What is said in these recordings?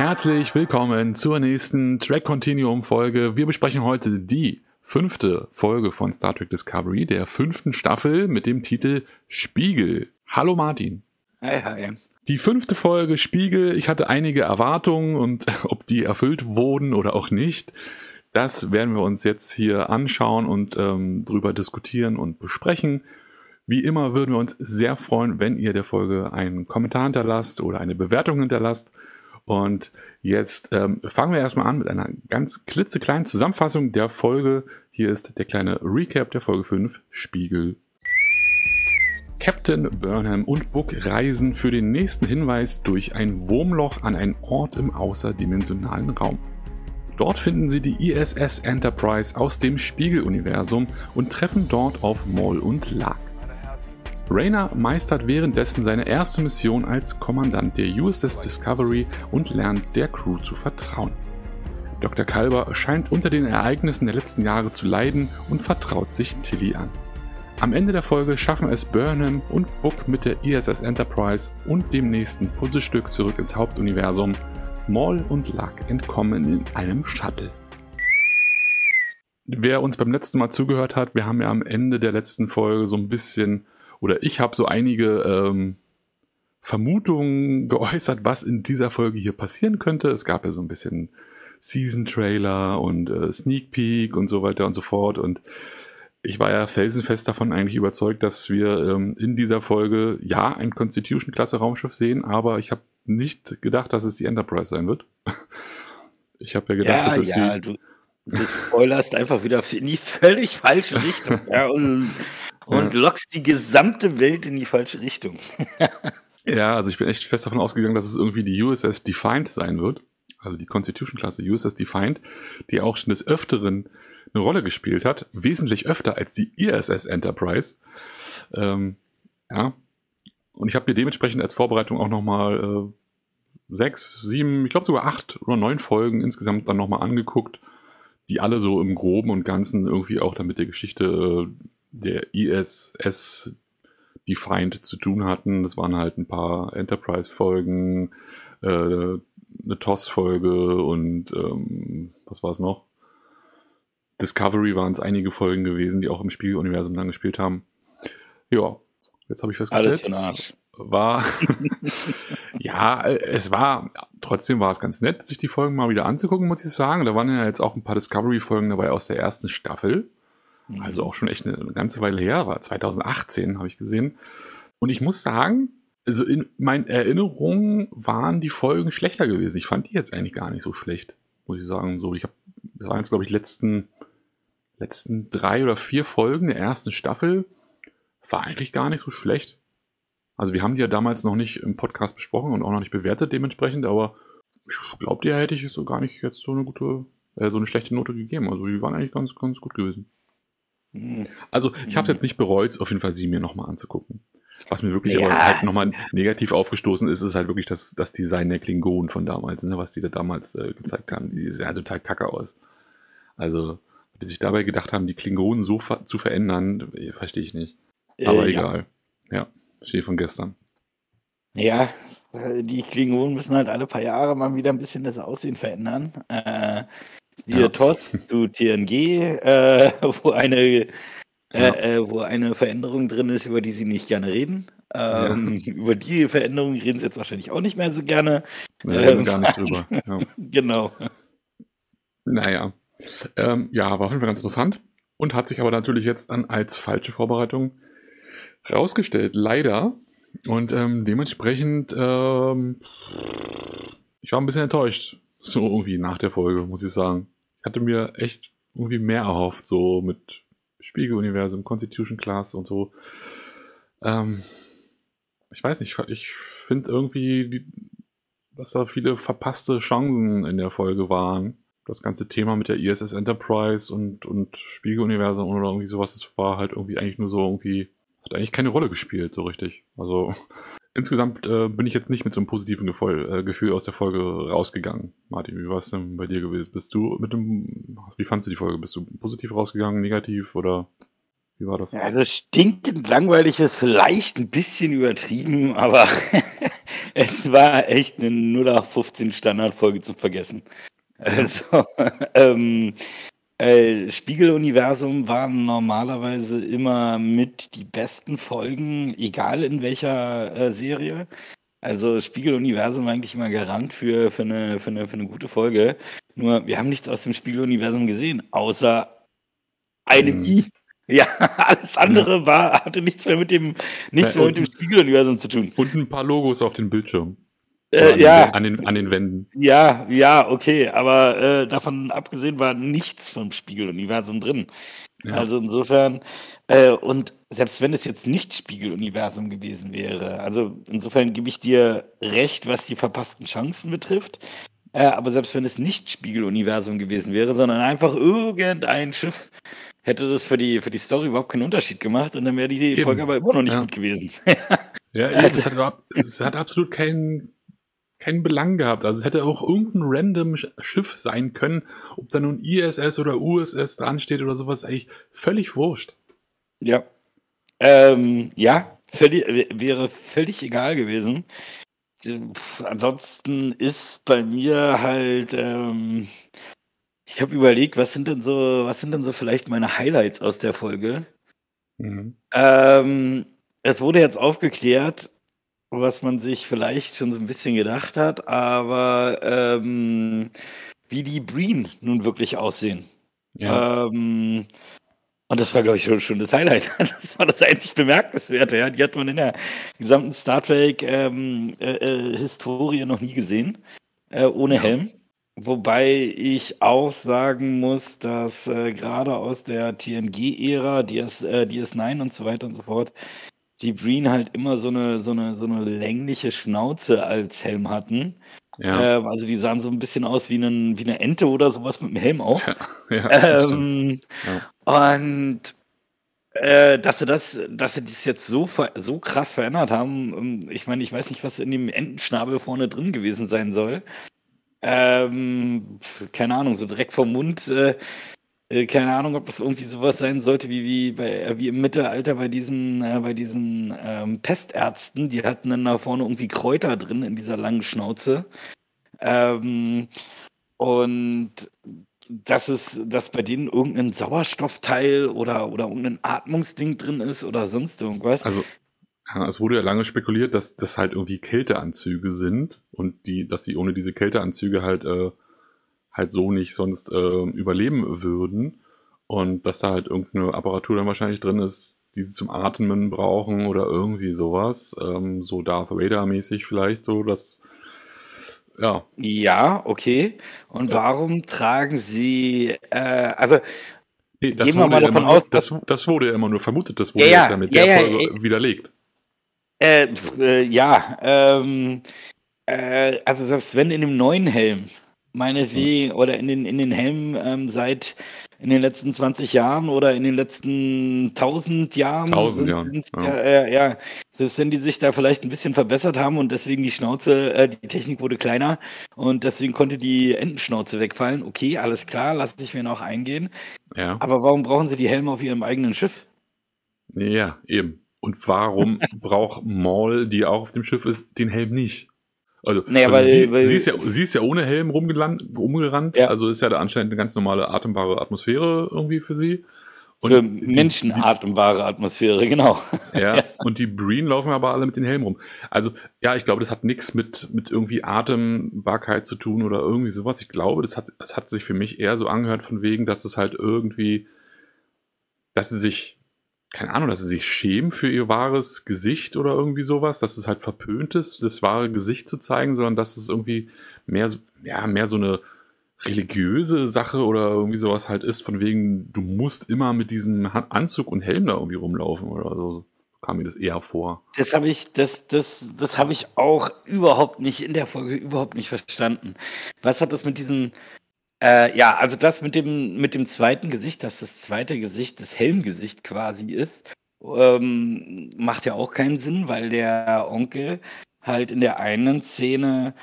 Herzlich willkommen zur nächsten Track Continuum Folge. Wir besprechen heute die 5. Folge von Star Trek Discovery, der 5. Staffel mit dem Titel Spiegel. Hallo Martin. Hi. Die 5. Folge Spiegel, ich hatte einige Erwartungen und ob die erfüllt wurden oder auch nicht, das werden wir uns jetzt hier anschauen und drüber diskutieren und besprechen. Wie immer würden wir uns sehr freuen, wenn ihr der Folge einen Kommentar hinterlasst oder eine Bewertung hinterlasst. Und jetzt fangen wir erstmal an mit einer ganz klitzekleinen Zusammenfassung der Folge. Hier ist der kleine Recap der Folge 5, Spiegel. Captain Burnham und Book reisen für den nächsten Hinweis durch ein Wurmloch an einen Ort im außerdimensionalen Raum. Dort finden sie die ISS Enterprise aus dem Spiegeluniversum und treffen dort auf Maul und Lark. Rayner meistert währenddessen seine erste Mission als Kommandant der USS Discovery und lernt der Crew zu vertrauen. Dr. Culber scheint unter den Ereignissen der letzten Jahre zu leiden und vertraut sich Tilly an. Am Ende der Folge schaffen es Burnham und Book mit der ISS Enterprise und dem nächsten Puzzlestück zurück ins Hauptuniversum. Maul und Lark entkommen in einem Shuttle. Wer uns beim letzten Mal zugehört hat, wir haben ja am Ende der letzten Folge so ein bisschen, oder ich habe so einige Vermutungen geäußert, was in dieser Folge hier passieren könnte. Es gab ja so ein bisschen Season-Trailer und Sneak Peek und so weiter und so fort. Und ich war ja felsenfest davon eigentlich überzeugt, dass wir in dieser Folge ja ein Constitution-Klasse-Raumschiff sehen, aber ich habe nicht gedacht, dass es die Enterprise sein wird. Ich habe ja gedacht, dass es du spoilerst einfach wieder in die völlig falsche Richtung. Ja, und lockst die gesamte Welt in die falsche Richtung. Ja, also ich bin echt fest davon ausgegangen, dass es irgendwie die USS Defiant sein wird. Also die Constitution-Klasse USS Defiant, die auch schon des Öfteren eine Rolle gespielt hat. Wesentlich öfter als die ISS Enterprise. Ja. Und ich habe mir dementsprechend als Vorbereitung auch nochmal 6, 7, ich glaube sogar 8 oder 9 Folgen insgesamt dann nochmal angeguckt, die alle so im Groben und Ganzen irgendwie auch dann mit der Geschichte der ISS Defiant zu tun hatten. Das waren halt ein paar Enterprise-Folgen, eine TOS-Folge und was war es noch? Discovery waren es einige Folgen gewesen, die auch im Spiegeluniversum dann gespielt haben. Ja, jetzt habe ich festgestellt, es war ja, trotzdem war es ganz nett, sich die Folgen mal wieder anzugucken, muss ich sagen. Da waren ja jetzt auch ein paar Discovery-Folgen dabei aus der ersten Staffel. Also auch schon echt eine ganze Weile her, war 2018, habe ich gesehen. Und ich muss sagen, also in meinen Erinnerungen waren die Folgen schlechter gewesen. Ich fand die jetzt eigentlich gar nicht so schlecht, muss ich sagen. So, das waren jetzt, glaube ich, letzten 3 oder 4 Folgen der ersten Staffel. War eigentlich gar nicht so schlecht. Also wir haben die ja damals noch nicht im Podcast besprochen und auch noch nicht bewertet dementsprechend, aber ich glaube, der hätte ich so gar nicht jetzt so eine schlechte Note gegeben. Also die waren eigentlich ganz, ganz gut gewesen. Also ich habe es jetzt nicht bereut, auf jeden Fall sie mir nochmal anzugucken. Was mir wirklich aber halt nochmal negativ aufgestoßen ist, ist halt wirklich das Design der Klingonen von damals, ne, was die da damals gezeigt haben. Die sehen ja total kacke aus. Also, die sich dabei gedacht haben, die Klingonen so zu verändern, verstehe ich nicht. Aber egal. Ja, stehe von gestern. Ja, die Klingonen müssen halt alle paar Jahre mal wieder ein bisschen das Aussehen verändern. TOS zu TNG, wo eine Veränderung drin ist, über die sie nicht gerne reden. Über die Veränderung reden sie jetzt wahrscheinlich auch nicht mehr so gerne. Reden gar nicht drüber. Ja. Genau. Naja. Ja, war auf jeden Fall ganz interessant und hat sich aber natürlich jetzt dann als falsche Vorbereitung rausgestellt, leider. Und dementsprechend, ich war ein bisschen enttäuscht, so irgendwie nach der Folge, muss ich sagen. Ich hatte mir echt irgendwie mehr erhofft, so mit Spiegeluniversum, Constitution Class und so. Ich weiß nicht, ich finde irgendwie, dass da viele verpasste Chancen in der Folge waren. Das ganze Thema mit der ISS Enterprise und Spiegeluniversum oder irgendwie sowas, das war halt irgendwie eigentlich nur so irgendwie, hat eigentlich keine Rolle gespielt, so richtig. Also insgesamt bin ich jetzt nicht mit so einem positiven Gefühl aus der Folge rausgegangen. Martin, wie war es denn bei dir gewesen? Wie fandst du die Folge? Bist du positiv rausgegangen, negativ oder wie war das? Ja, also stinkend langweilig ist vielleicht ein bisschen übertrieben, aber Es war echt eine 0815 Standardfolge zu vergessen. Also, Spiegeluniversum waren normalerweise immer mit die besten Folgen, egal in welcher Serie. Also Spiegeluniversum war eigentlich immer Garant für eine gute Folge. Nur wir haben nichts aus dem Spiegeluniversum gesehen, außer einem I. Ja, alles andere hatte nichts mehr mit dem Spiegeluniversum zu tun. Und ein paar Logos auf dem Bildschirm. An den Wänden. Ja, okay, aber davon abgesehen war nichts vom Spiegeluniversum drin. Ja. Also insofern, und selbst wenn es jetzt nicht Spiegeluniversum gewesen wäre, also insofern gebe ich dir recht, was die verpassten Chancen betrifft, aber selbst wenn es nicht Spiegeluniversum gewesen wäre, sondern einfach irgendein Schiff, hätte das für die Story überhaupt keinen Unterschied gemacht und dann wäre die Folge aber immer noch nicht gut gewesen. Ja, es hat absolut keinen Belang gehabt. Also es hätte auch irgendein random Schiff sein können, ob da nun ISS oder USS dran steht oder sowas, eigentlich völlig wurscht. Ja. Wäre völlig egal gewesen. Ansonsten ist bei mir halt, ich habe überlegt, was sind denn so vielleicht meine Highlights aus der Folge? Mhm. Es wurde jetzt aufgeklärt, was man sich vielleicht schon so ein bisschen gedacht hat, aber wie die Breen nun wirklich aussehen. Ja. Und das war, glaube ich, schon das Highlight. Das war das einzig Bemerkenswerte. Ja. Die hat man in der gesamten Star Trek Historie noch nie gesehen, ohne Helm. Wobei ich auch sagen muss, dass gerade aus der TNG-Ära, DS9 und so weiter und so fort, die Breen halt immer so eine längliche Schnauze als Helm hatten. Ja. Also die sahen so ein bisschen aus wie eine Ente oder sowas mit dem Helm auch. Und dass sie das jetzt so krass verändert haben, ich meine, ich weiß nicht, was in dem Entenschnabel vorne drin gewesen sein soll. Keine Ahnung, so direkt vom Mund. Keine Ahnung, ob das irgendwie sowas sein sollte wie im Mittelalter bei diesen Pestärzten. Die hatten dann da vorne irgendwie Kräuter drin in dieser langen Schnauze. Und dass bei denen irgendein Sauerstoffteil oder irgendein Atmungsding drin ist oder sonst irgendwas. Also es wurde ja lange spekuliert, dass das halt irgendwie Kälteanzüge sind und dass die ohne diese Kälteanzüge halt so nicht sonst überleben würden und dass da halt irgendeine Apparatur dann wahrscheinlich drin ist, die sie zum Atmen brauchen oder irgendwie sowas, so Darth Vader-mäßig vielleicht so, dass Ja, okay. Und warum tragen sie, nee, das wurde ja immer aus, das wurde ja immer nur vermutet, das wurde jetzt ja mit der Folge widerlegt. Also selbst wenn in dem neuen Helm, meinetwegen, oder in den Helmen seit in den letzten 20 Jahren oder in den letzten 1000 Jahren. Selbst wenn die sich da vielleicht ein bisschen verbessert haben und deswegen die Technik wurde kleiner und deswegen konnte die Entenschnauze wegfallen. Okay, alles klar, lass ich mir noch eingehen. Ja. Aber warum brauchen sie die Helme auf ihrem eigenen Schiff? Ja, eben. Und warum braucht Maul, die auch auf dem Schiff ist, den Helm nicht? Also, sie ist ja ohne Helm rumgerannt, also ist ja da anscheinend eine ganz normale atembare Atmosphäre irgendwie für sie. Und für Menschen atembare Atmosphäre, genau. Ja, und die Breen laufen aber alle mit den Helmen rum. Also, ja, ich glaube, das hat nichts mit irgendwie Atembarkeit zu tun oder irgendwie sowas. Ich glaube, das hat sich für mich eher so angehört von wegen, dass es halt irgendwie, dass sie sich schämen für ihr wahres Gesicht oder irgendwie sowas, dass es halt verpönt ist, das wahre Gesicht zu zeigen, sondern dass es irgendwie mehr so eine religiöse Sache oder irgendwie sowas halt ist, von wegen, du musst immer mit diesem Anzug und Helm da irgendwie rumlaufen oder so. Kam mir das eher vor. Das habe ich auch in der Folge überhaupt nicht verstanden. Was hat das mit diesem also das mit dem zweiten Gesicht, dass das zweite Gesicht das Helmgesicht quasi ist, macht ja auch keinen Sinn, weil der Onkel halt in der einen Szene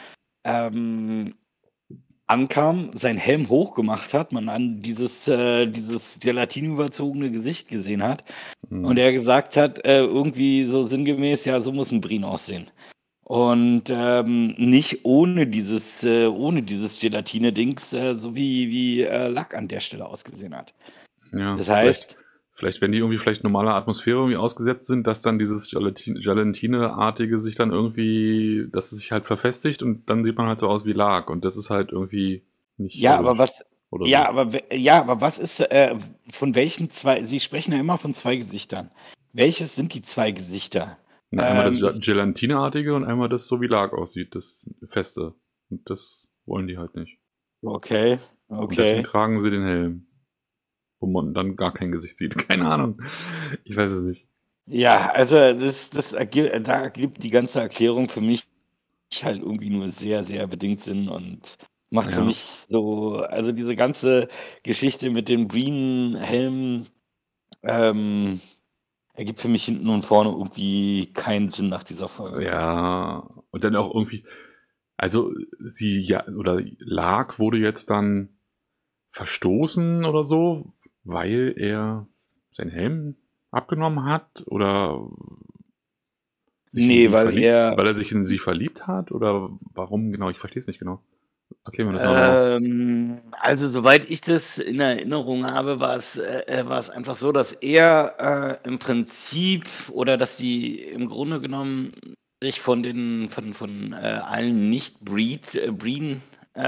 ankam, seinen Helm hochgemacht hat, man an dieses gelatinüberzogene Gesicht gesehen hat und er gesagt hat, irgendwie so sinngemäß, ja, so muss ein Breen aussehen. Und nicht ohne dieses Gelatine-Dings, so wie Lack an der Stelle ausgesehen hat. Ja, Das heißt, vielleicht, wenn die irgendwie vielleicht normaler Atmosphäre irgendwie ausgesetzt sind, dass dann dieses Gelatine-artige sich dann irgendwie, dass es sich halt verfestigt und dann sieht man halt so aus wie Lack und das ist halt irgendwie nicht ja, aber was, oder ja, so. aber was ist, von welchen zwei, Sie sprechen ja immer von zwei Gesichtern. Welches sind die zwei Gesichter? Na, einmal das Ist, Gelatineartige und einmal das so wie Lack aussieht, das Feste. Und das wollen die halt nicht. okay, Und deswegen okay. tragen sie den Helm, wo man dann gar kein Gesicht sieht. Keine Ahnung. Ich weiß es nicht. Ja, also da ergibt die ganze Erklärung für mich halt irgendwie nur sehr, sehr bedingt Sinn und macht für Ja. mich so, also diese ganze Geschichte mit dem Green-Helm ähm, ergibt für mich hinten und vorne irgendwie keinen Sinn nach dieser Folge. Ja. Und dann auch irgendwie, also sie, ja, oder Lark wurde jetzt dann verstoßen oder so, weil er seinen Helm abgenommen hat oder sich in Nee, die weil verliebt, er weil er sich in sie verliebt hat oder warum genau? Ich verstehe es nicht genau. Erklär mir das mal nochmal. Also soweit ich das in Erinnerung habe, war es einfach so, dass er im Prinzip oder dass die im Grunde genommen sich von allen Nicht-Breeden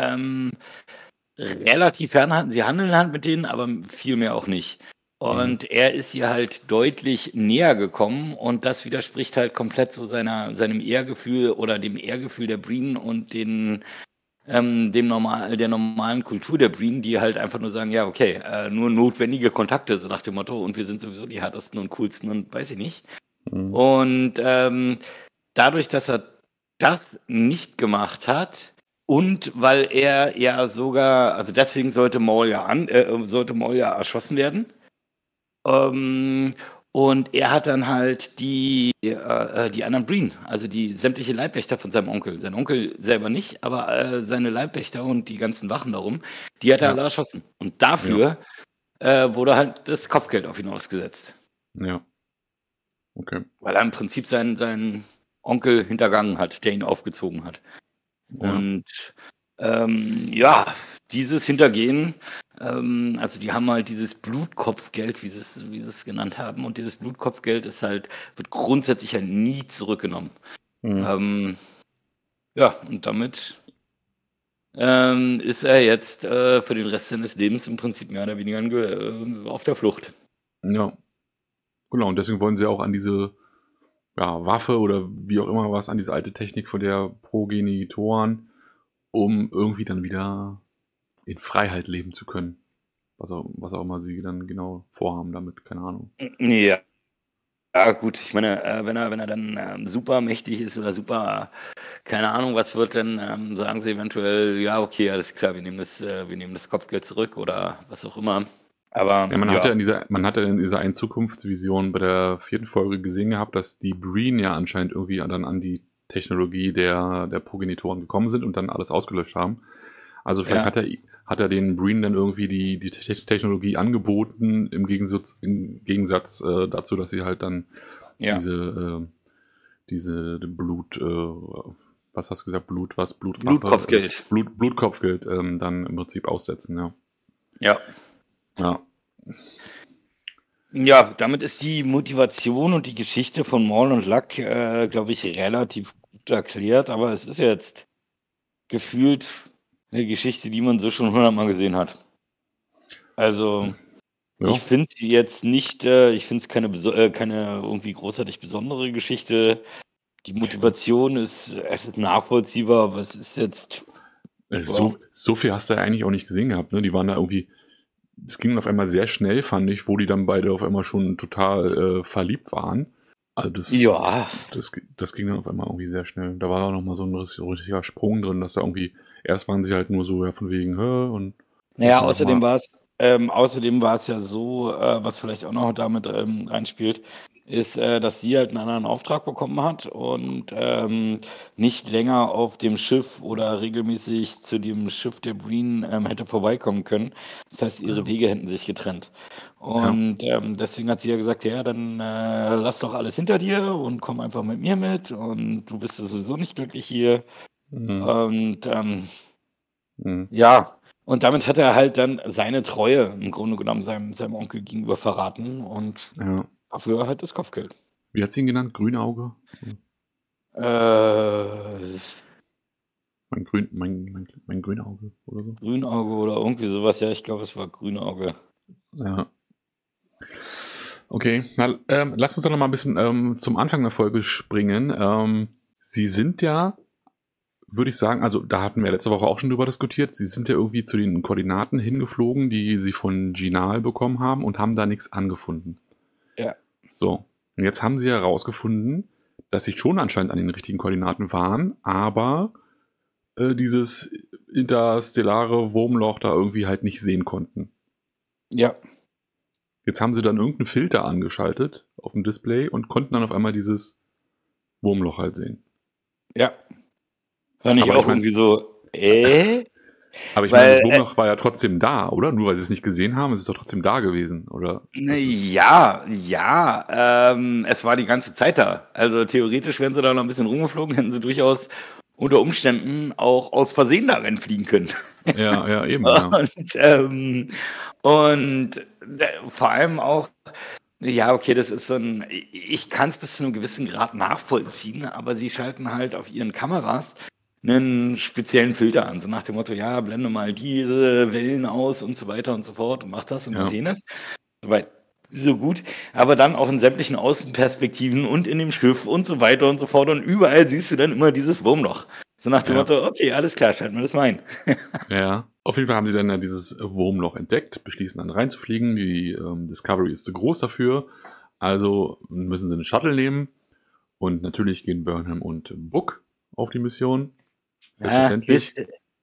relativ fernhalten. Sie handeln halt mit denen, aber viel mehr auch nicht. Mhm. Und er ist ihr halt deutlich näher gekommen und das widerspricht halt komplett so seinem Ehrgefühl oder dem Ehrgefühl der Breen und der normalen Kultur der Breen, die halt einfach nur sagen, ja, okay, nur notwendige Kontakte, so nach dem Motto, und wir sind sowieso die härtesten und coolsten und weiß ich nicht. Mhm. Und dadurch, dass er das nicht gemacht hat und weil er ja sogar, also deswegen sollte Maul ja erschossen werden. Ähm, und er hat dann halt die anderen Breen, also die sämtliche Leibwächter von seinem Onkel. Sein Onkel selber nicht, aber seine Leibwächter und die ganzen Wachen darum, die hat er Ja, alle erschossen. Und ja, dafür wurde halt das Kopfgeld auf ihn ausgesetzt. ja. Okay. Weil er im Prinzip seinen Onkel hintergangen hat, der ihn aufgezogen hat. Ja. Und ja, dieses Hintergehen, also die haben halt dieses Blutkopfgeld, wie sie es genannt haben, und dieses Blutkopfgeld wird grundsätzlich ja nie zurückgenommen. Mhm. Ja, und damit ist er jetzt für den Rest seines Lebens im Prinzip mehr oder weniger auf der Flucht. Ja. Genau, und deswegen wollen sie auch an diese Waffe oder wie auch immer was, an diese alte Technik von der Progenitoren, um irgendwie dann wieder in Freiheit leben zu können. Was auch immer sie dann genau vorhaben damit, keine Ahnung. Ja. Ja, gut, ich meine, wenn er dann super mächtig ist oder super, keine Ahnung, was wird, dann sagen sie eventuell, ja, okay, alles klar, wir nehmen das Kopfgeld zurück oder was auch immer. Aber Ja, ja, man hatte in dieser einen Zukunftsvision bei der 4. Folge gesehen gehabt, dass die Breen ja anscheinend irgendwie dann an die Technologie der Progenitoren gekommen sind und dann alles ausgelöscht haben. Also vielleicht ja, hat er den Breen dann irgendwie die Technologie angeboten, im Gegensatz dazu, dass sie halt dann ja, diese Blut, was hast du gesagt, Blutrache, Blutkopfgeld. Blutkopfgeld dann im Prinzip aussetzen, ja. Ja. Ja, Ja, damit ist die Motivation und die Geschichte von Maul und Luck, glaube ich, relativ gut erklärt, aber es ist jetzt gefühlt eine Geschichte, die man so schon 100-mal gesehen hat. Also, ja. ich finde sie jetzt nicht, ich finde es keine irgendwie großartig besondere Geschichte. Die Motivation es ist nachvollziehbar, aber es ist jetzt, ja, So viel hast du ja eigentlich auch nicht gesehen gehabt, ne? Die waren da irgendwie, es ging auf einmal sehr schnell, fand ich, wo die dann beide auf einmal schon total verliebt waren. Also ja, das ging dann auf einmal irgendwie sehr schnell. Da war auch nochmal so ein richtiger Sprung drin, dass da irgendwie, erst waren sie halt nur so, ja, von wegen, hä, und naja, zwischendurch mal. außerdem war es ja so, was vielleicht auch noch damit reinspielt, ist, dass sie halt einen anderen Auftrag bekommen hat und nicht länger auf dem Schiff oder regelmäßig zu dem Schiff der Breen hätte vorbeikommen können. Das heißt, ihre Wege hätten sich getrennt. Und deswegen hat sie ja gesagt, ja, dann lass doch alles hinter dir und komm einfach mit mir mit und du bist ja sowieso nicht glücklich hier. Und ja, und damit hat er halt dann seine Treue im Grunde genommen seinem Onkel gegenüber verraten und dafür halt das Kopfgeld. Wie hat sie ihn genannt? Grünauge? Mein Grünauge oder so? Grünauge oder irgendwie sowas, ja, ich glaube, es war Grünauge. Ja. Okay, na, lass uns doch noch mal ein bisschen zum Anfang der Folge springen. Sie sind ja, würde ich sagen, also da hatten wir letzte Woche auch schon drüber diskutiert, sie sind ja irgendwie zu den Koordinaten hingeflogen, die sie von Ginal bekommen haben und haben da nichts angefunden. Ja. So, und jetzt haben sie ja herausgefunden, dass sie schon anscheinend an den richtigen Koordinaten waren, aber dieses interstellare Wurmloch da irgendwie halt nicht sehen konnten. Ja. Jetzt haben sie dann irgendeinen Filter angeschaltet auf dem Display und konnten dann auf einmal dieses Wurmloch halt sehen. Ja. Fand ich auch irgendwie so, Aber ich meine, das Wurmloch war ja trotzdem da, oder? Nur weil sie es nicht gesehen haben, ist es doch trotzdem da gewesen, oder? Ja, es war die ganze Zeit da. Also theoretisch wären sie da noch ein bisschen rumgeflogen, hätten sie durchaus unter Umständen auch aus Versehen da reinfliegen können. Ja, eben. Ja. Und vor allem auch, ja, okay, das ist so ein, ich kann es bis zu einem gewissen Grad nachvollziehen, aber sie schalten halt auf ihren Kameras einen speziellen Filter an, so nach dem Motto, ja, blende mal diese Wellen aus und so weiter und so fort und mach das und jenes. Soweit so gut, aber dann auch in sämtlichen Außenperspektiven und in dem Schiff und so weiter und so fort und überall siehst du dann immer dieses Wurmloch. So nach dem Motto, okay, alles klar, schalten wir das mal ein. Ja, auf jeden Fall haben sie dann ja dieses Wurmloch entdeckt, beschließen dann reinzufliegen. Die Discovery ist zu groß dafür, also müssen sie einen Shuttle nehmen und natürlich gehen Burnham und Book auf die Mission. Selbstverständlich.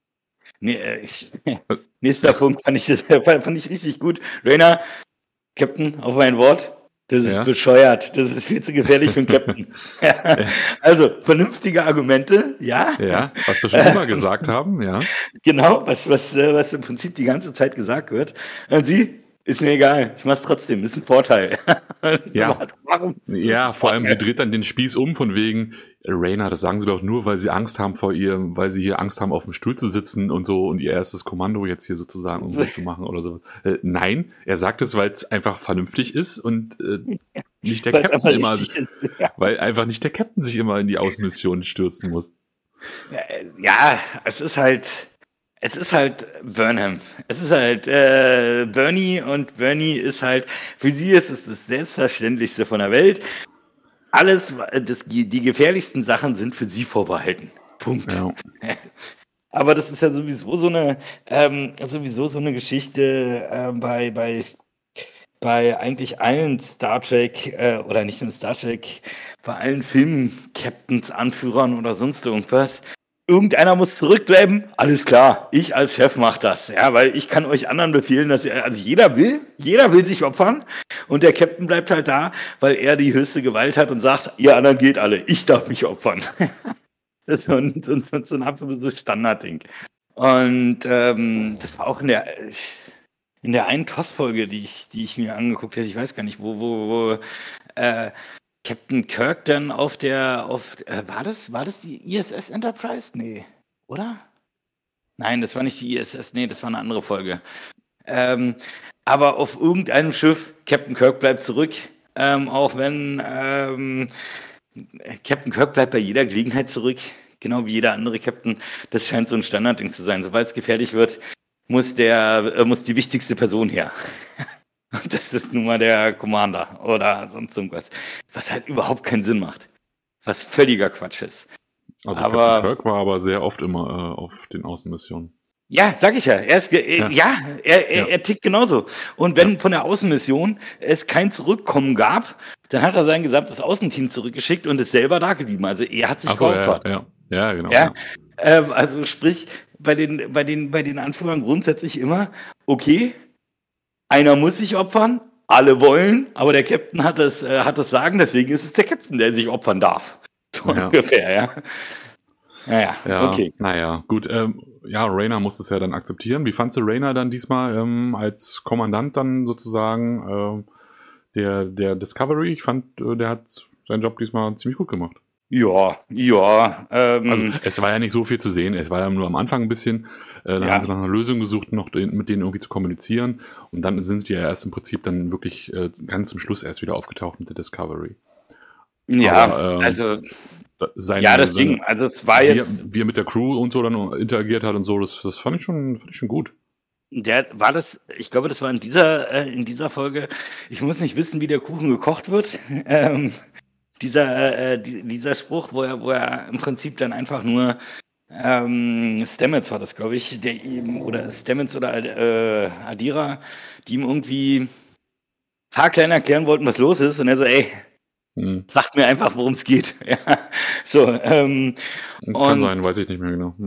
Nächster Punkt fand ich richtig gut. Rainer, Captain, auf mein Wort. Das ist bescheuert. Das ist viel zu gefährlich für einen Captain. Also, vernünftige Argumente, ja. Ja, was wir schon immer gesagt haben, ja. Genau, was im Prinzip die ganze Zeit gesagt wird. Und sie, ist mir egal, ich mach's trotzdem, ist ein Vorteil. Ja. Warum? Ja, vor allem, sie dreht dann den Spieß um von wegen, Raina, das sagen sie doch nur, weil sie Angst haben vor ihr, weil sie hier Angst haben, auf dem Stuhl zu sitzen und so und ihr erstes Kommando jetzt hier sozusagen irgendwie zu machen oder so. Nein, er sagt es, weil es einfach vernünftig ist und nicht der Captain immer, weil einfach nicht der Captain sich immer in die Außenmission stürzen muss. Ja, es ist halt Burnham. Es ist halt Bernie und Bernie ist halt, für sie ist es das Selbstverständlichste von der Welt. Alles, die gefährlichsten Sachen sind für sie vorbehalten. Punkt. Ja. Aber das ist ja sowieso so eine Geschichte bei eigentlich allen Star Trek oder nicht nur Star Trek, bei allen Film-Captains, Anführern oder sonst irgendwas. Irgendeiner muss zurückbleiben, alles klar, ich als Chef mach das, ja, weil ich kann euch anderen befehlen, dass jeder will sich opfern und der Captain bleibt halt da, weil er die höchste Gewalt hat und sagt, ihr anderen geht alle, ich darf mich opfern. Das ist so ein absolutes Standardding. Und das war auch in der einen TOS-Folge, die ich mir angeguckt habe, ich weiß gar nicht, wo Captain Kirk dann war das die ISS Enterprise? Nee, oder? Nein, das war nicht die ISS, nee, das war eine andere Folge. Aber auf irgendeinem Schiff, Captain Kirk bleibt zurück, auch wenn Captain Kirk bleibt bei jeder Gelegenheit zurück, genau wie jeder andere Captain. Das scheint so ein Standardding zu sein. Sobald es gefährlich wird, muss die wichtigste Person her. Und das ist nun mal der Commander oder sonst irgendwas. Was halt überhaupt keinen Sinn macht. Was völliger Quatsch ist. Also Captain Kirk war aber sehr oft immer auf den Außenmissionen. Ja, sag ich ja. Er tickt genauso. Und wenn von der Außenmission es kein Zurückkommen gab, dann hat er sein gesamtes Außenteam zurückgeschickt und ist selber da geblieben. Also er hat sich geopfert. Ja, genau. Ja? Ja. Also sprich, bei den Anführern grundsätzlich immer, okay, einer muss sich opfern, alle wollen, aber der Captain hat das Sagen, deswegen ist es der Captain, der sich opfern darf. So ungefähr, ja. Ja, okay. Naja, gut. Rayna musste es ja dann akzeptieren. Wie fandst du Rayna dann diesmal als Kommandant dann sozusagen der Discovery? Ich fand, der hat seinen Job diesmal ziemlich gut gemacht. Ja. Also es war ja nicht so viel zu sehen. Es war ja nur am Anfang ein bisschen. Dann haben sie nach einer Lösung gesucht, noch mit denen irgendwie zu kommunizieren. Und dann sind sie ja erst im Prinzip dann wirklich ganz zum Schluss erst wieder aufgetaucht mit der Discovery. Ja, aber, also... deswegen, also es war wie er mit der Crew und so dann interagiert hat und so, das fand ich schon gut. Ich glaube, das war in dieser Folge, ich muss nicht wissen, wie der Kuchen gekocht wird. Dieser Spruch, wo er im Prinzip dann einfach nur Stamets war das, glaube ich, oder Stamets oder Adira, die ihm irgendwie haarklein erklären wollten, was los ist, und er so, sagt mir einfach, worum es geht. Ja, so, kann sein, weiß ich nicht mehr genau.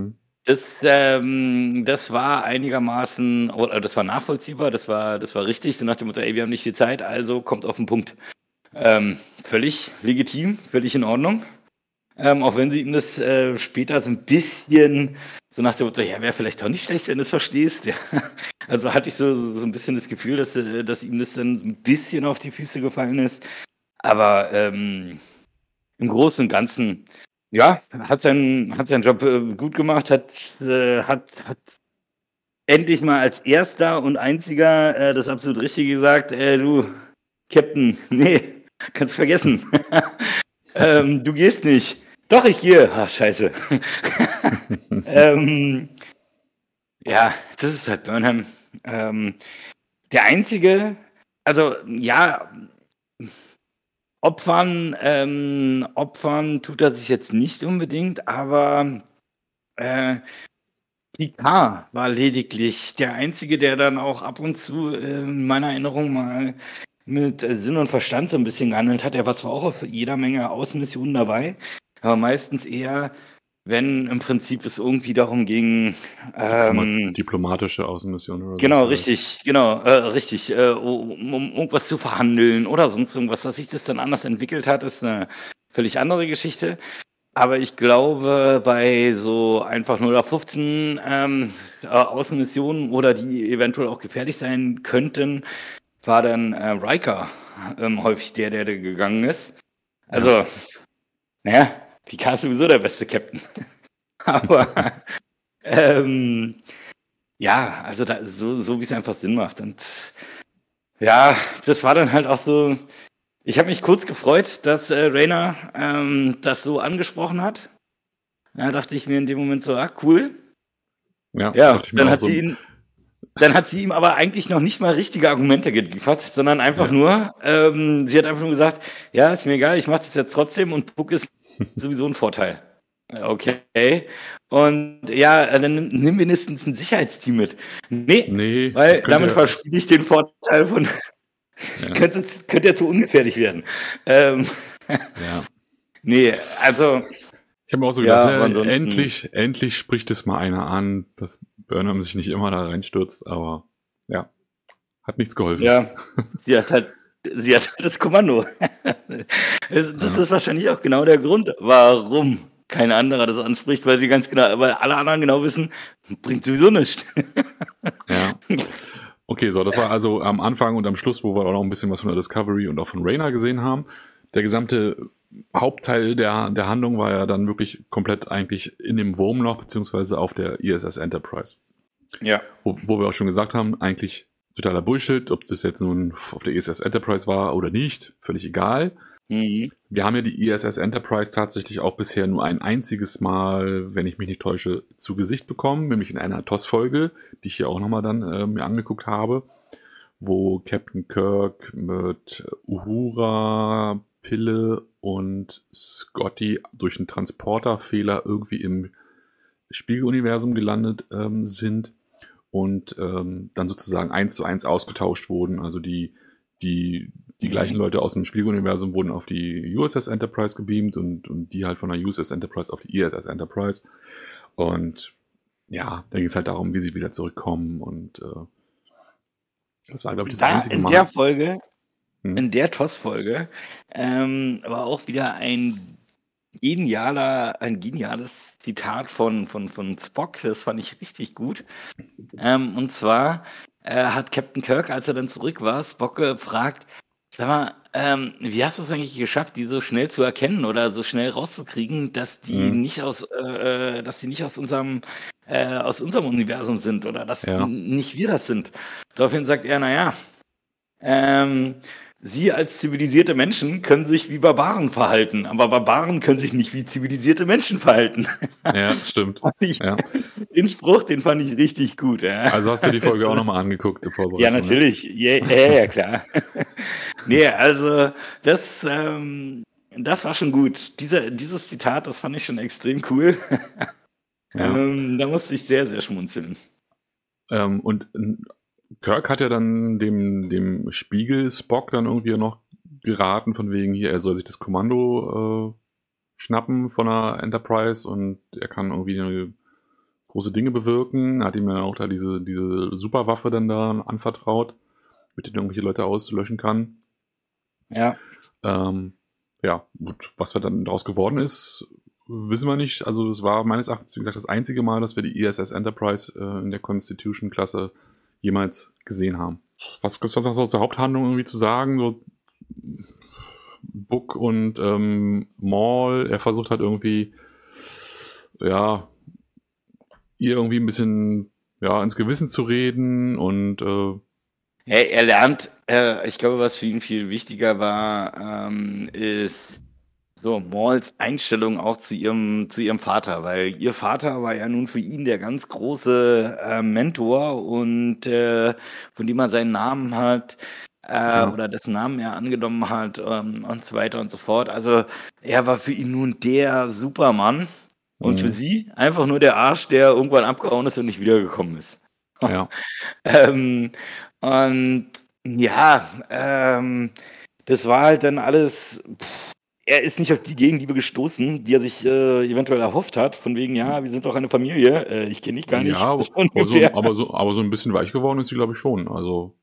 Das war einigermaßen, oder das war nachvollziehbar, das war richtig, so nach dem Motto, wir haben nicht viel Zeit, also kommt auf den Punkt. Völlig legitim, völlig in Ordnung. Auch wenn sie ihm das später so ein bisschen so nach dem Motto, wäre vielleicht auch nicht schlecht, wenn du es verstehst. Ja. Also hatte ich so ein bisschen das Gefühl, dass ihm das dann ein bisschen auf die Füße gefallen ist. Aber im Großen und Ganzen, hat seinen Job gut gemacht, hat endlich mal als erster und einziger das absolut Richtige gesagt, du, Captain, nee, kannst vergessen. Du gehst nicht. Doch, ich gehe. Ach, scheiße. Das ist halt Burnham. Der einzige, also Opfern tut er sich jetzt nicht unbedingt, aber Picard war lediglich der Einzige, der dann auch ab und zu in meiner Erinnerung mal mit Sinn und Verstand so ein bisschen gehandelt hat. Er war zwar auch auf jeder Menge Außenmissionen dabei, aber meistens eher, wenn im Prinzip es irgendwie darum ging... diplomatische Außenmissionen oder so. Genau, richtig. Um irgendwas zu verhandeln oder sonst irgendwas. Dass sich das dann anders entwickelt hat, ist eine völlig andere Geschichte. Aber ich glaube, bei so einfach 0815 Außenmissionen oder die eventuell auch gefährlich sein könnten, war dann Riker häufig der gegangen ist. Also, Picard ist sowieso der beste Captain. Aber also so wie es einfach Sinn macht. Und das war dann halt auch so. Ich habe mich kurz gefreut, dass Rayna das so angesprochen hat. Da dachte ich mir in dem Moment so, cool. Dann hat sie ihm aber eigentlich noch nicht mal richtige Argumente geliefert, sondern einfach nur, sie hat einfach nur gesagt, ist mir egal, ich mache das jetzt trotzdem und Puck ist sowieso ein Vorteil. Okay. Und dann nimm mindestens ein Sicherheitsteam mit. Nee, weil damit verspiele ich den Vorteil von könnte ja zu ungefährlich werden. Nee, also ich habe mir auch so gedacht, endlich spricht es mal einer an, dass Burnham sich nicht immer da reinstürzt, aber hat nichts geholfen. Ja, sie hat halt das Kommando. Das ist wahrscheinlich auch genau der Grund, warum kein anderer das anspricht, weil alle anderen genau wissen, bringt sowieso nichts. Ja. Okay, so, das war also am Anfang und am Schluss, wo wir auch noch ein bisschen was von der Discovery und auch von Rayna gesehen haben. Der gesamte Hauptteil der Handlung war ja dann wirklich komplett eigentlich in dem Wurmloch, beziehungsweise auf der ISS Enterprise. Ja. Wo wir auch schon gesagt haben, eigentlich totaler Bullshit, ob das jetzt nun auf der ISS Enterprise war oder nicht, völlig egal. Mhm. Wir haben ja die ISS Enterprise tatsächlich auch bisher nur ein einziges Mal, wenn ich mich nicht täusche, zu Gesicht bekommen, nämlich in einer TOS-Folge, die ich hier auch nochmal dann mir angeguckt habe, wo Captain Kirk mit Uhura, Pille und Scotty durch einen Transporterfehler irgendwie im Spiegeluniversum gelandet sind und dann sozusagen 1:1 ausgetauscht wurden. Also die gleichen Leute aus dem Spiegeluniversum wurden auf die USS Enterprise gebeamt und die halt von der USS Enterprise auf die ISS Enterprise. Und da ging es halt darum, wie sie wieder zurückkommen und das war, glaube ich, das einzige Mal. In der Folge in der TOS-Folge war auch wieder ein geniales Zitat von Spock. Das fand ich richtig gut. Und zwar hat Captain Kirk, als er dann zurück war, Spock gefragt, sag mal, wie hast du es eigentlich geschafft, die so schnell zu erkennen oder so schnell rauszukriegen, dass die nicht aus unserem Universum sind oder dass nicht wir das sind? Daraufhin sagt er, naja, Sie als zivilisierte Menschen können sich wie Barbaren verhalten, aber Barbaren können sich nicht wie zivilisierte Menschen verhalten. Ja, stimmt. Den Spruch, den fand ich richtig gut. Ja. Also hast du die Folge auch nochmal angeguckt im Vorbereitung? Ja, natürlich. Ja, klar. Nee, also das war schon gut. Dieses Zitat, das fand ich schon extrem cool. Da musste ich sehr, sehr schmunzeln. Und Kirk hat ja dann dem Spiegel Spock dann irgendwie noch geraten, von wegen hier, er soll sich das Kommando schnappen von der Enterprise und er kann irgendwie große Dinge bewirken. Hat ihm ja auch da diese Superwaffe dann da anvertraut, mit der er irgendwelche Leute auslöschen kann. Ja. Gut, was dann daraus geworden ist, wissen wir nicht. Also es war meines Erachtens, wie gesagt, das einzige Mal, dass wir die ISS Enterprise in der Constitution-Klasse jemals gesehen haben. Was gibt es sonst noch so zur Haupthandlung irgendwie zu sagen? So Book und Maul, er versucht halt irgendwie, ihr irgendwie ein bisschen ins Gewissen zu reden und er lernt, ich glaube, was für ihn viel wichtiger war, ist so Mauls Einstellung auch zu ihrem Vater, weil ihr Vater war ja nun für ihn der ganz große Mentor und von dem er seinen Namen hat oder dessen Namen er angenommen hat und so weiter und so fort. Also er war für ihn nun der Supermann und für sie einfach nur der Arsch, der irgendwann abgehauen ist und nicht wiedergekommen ist. Ja. Das war halt dann alles. Er ist nicht auf die Gegenliebe gestoßen, die er sich eventuell erhofft hat, von wegen, wir sind doch eine Familie, ich kenne dich gar nicht. Ja, aber so ein bisschen weich geworden ist sie, glaube ich, schon. Also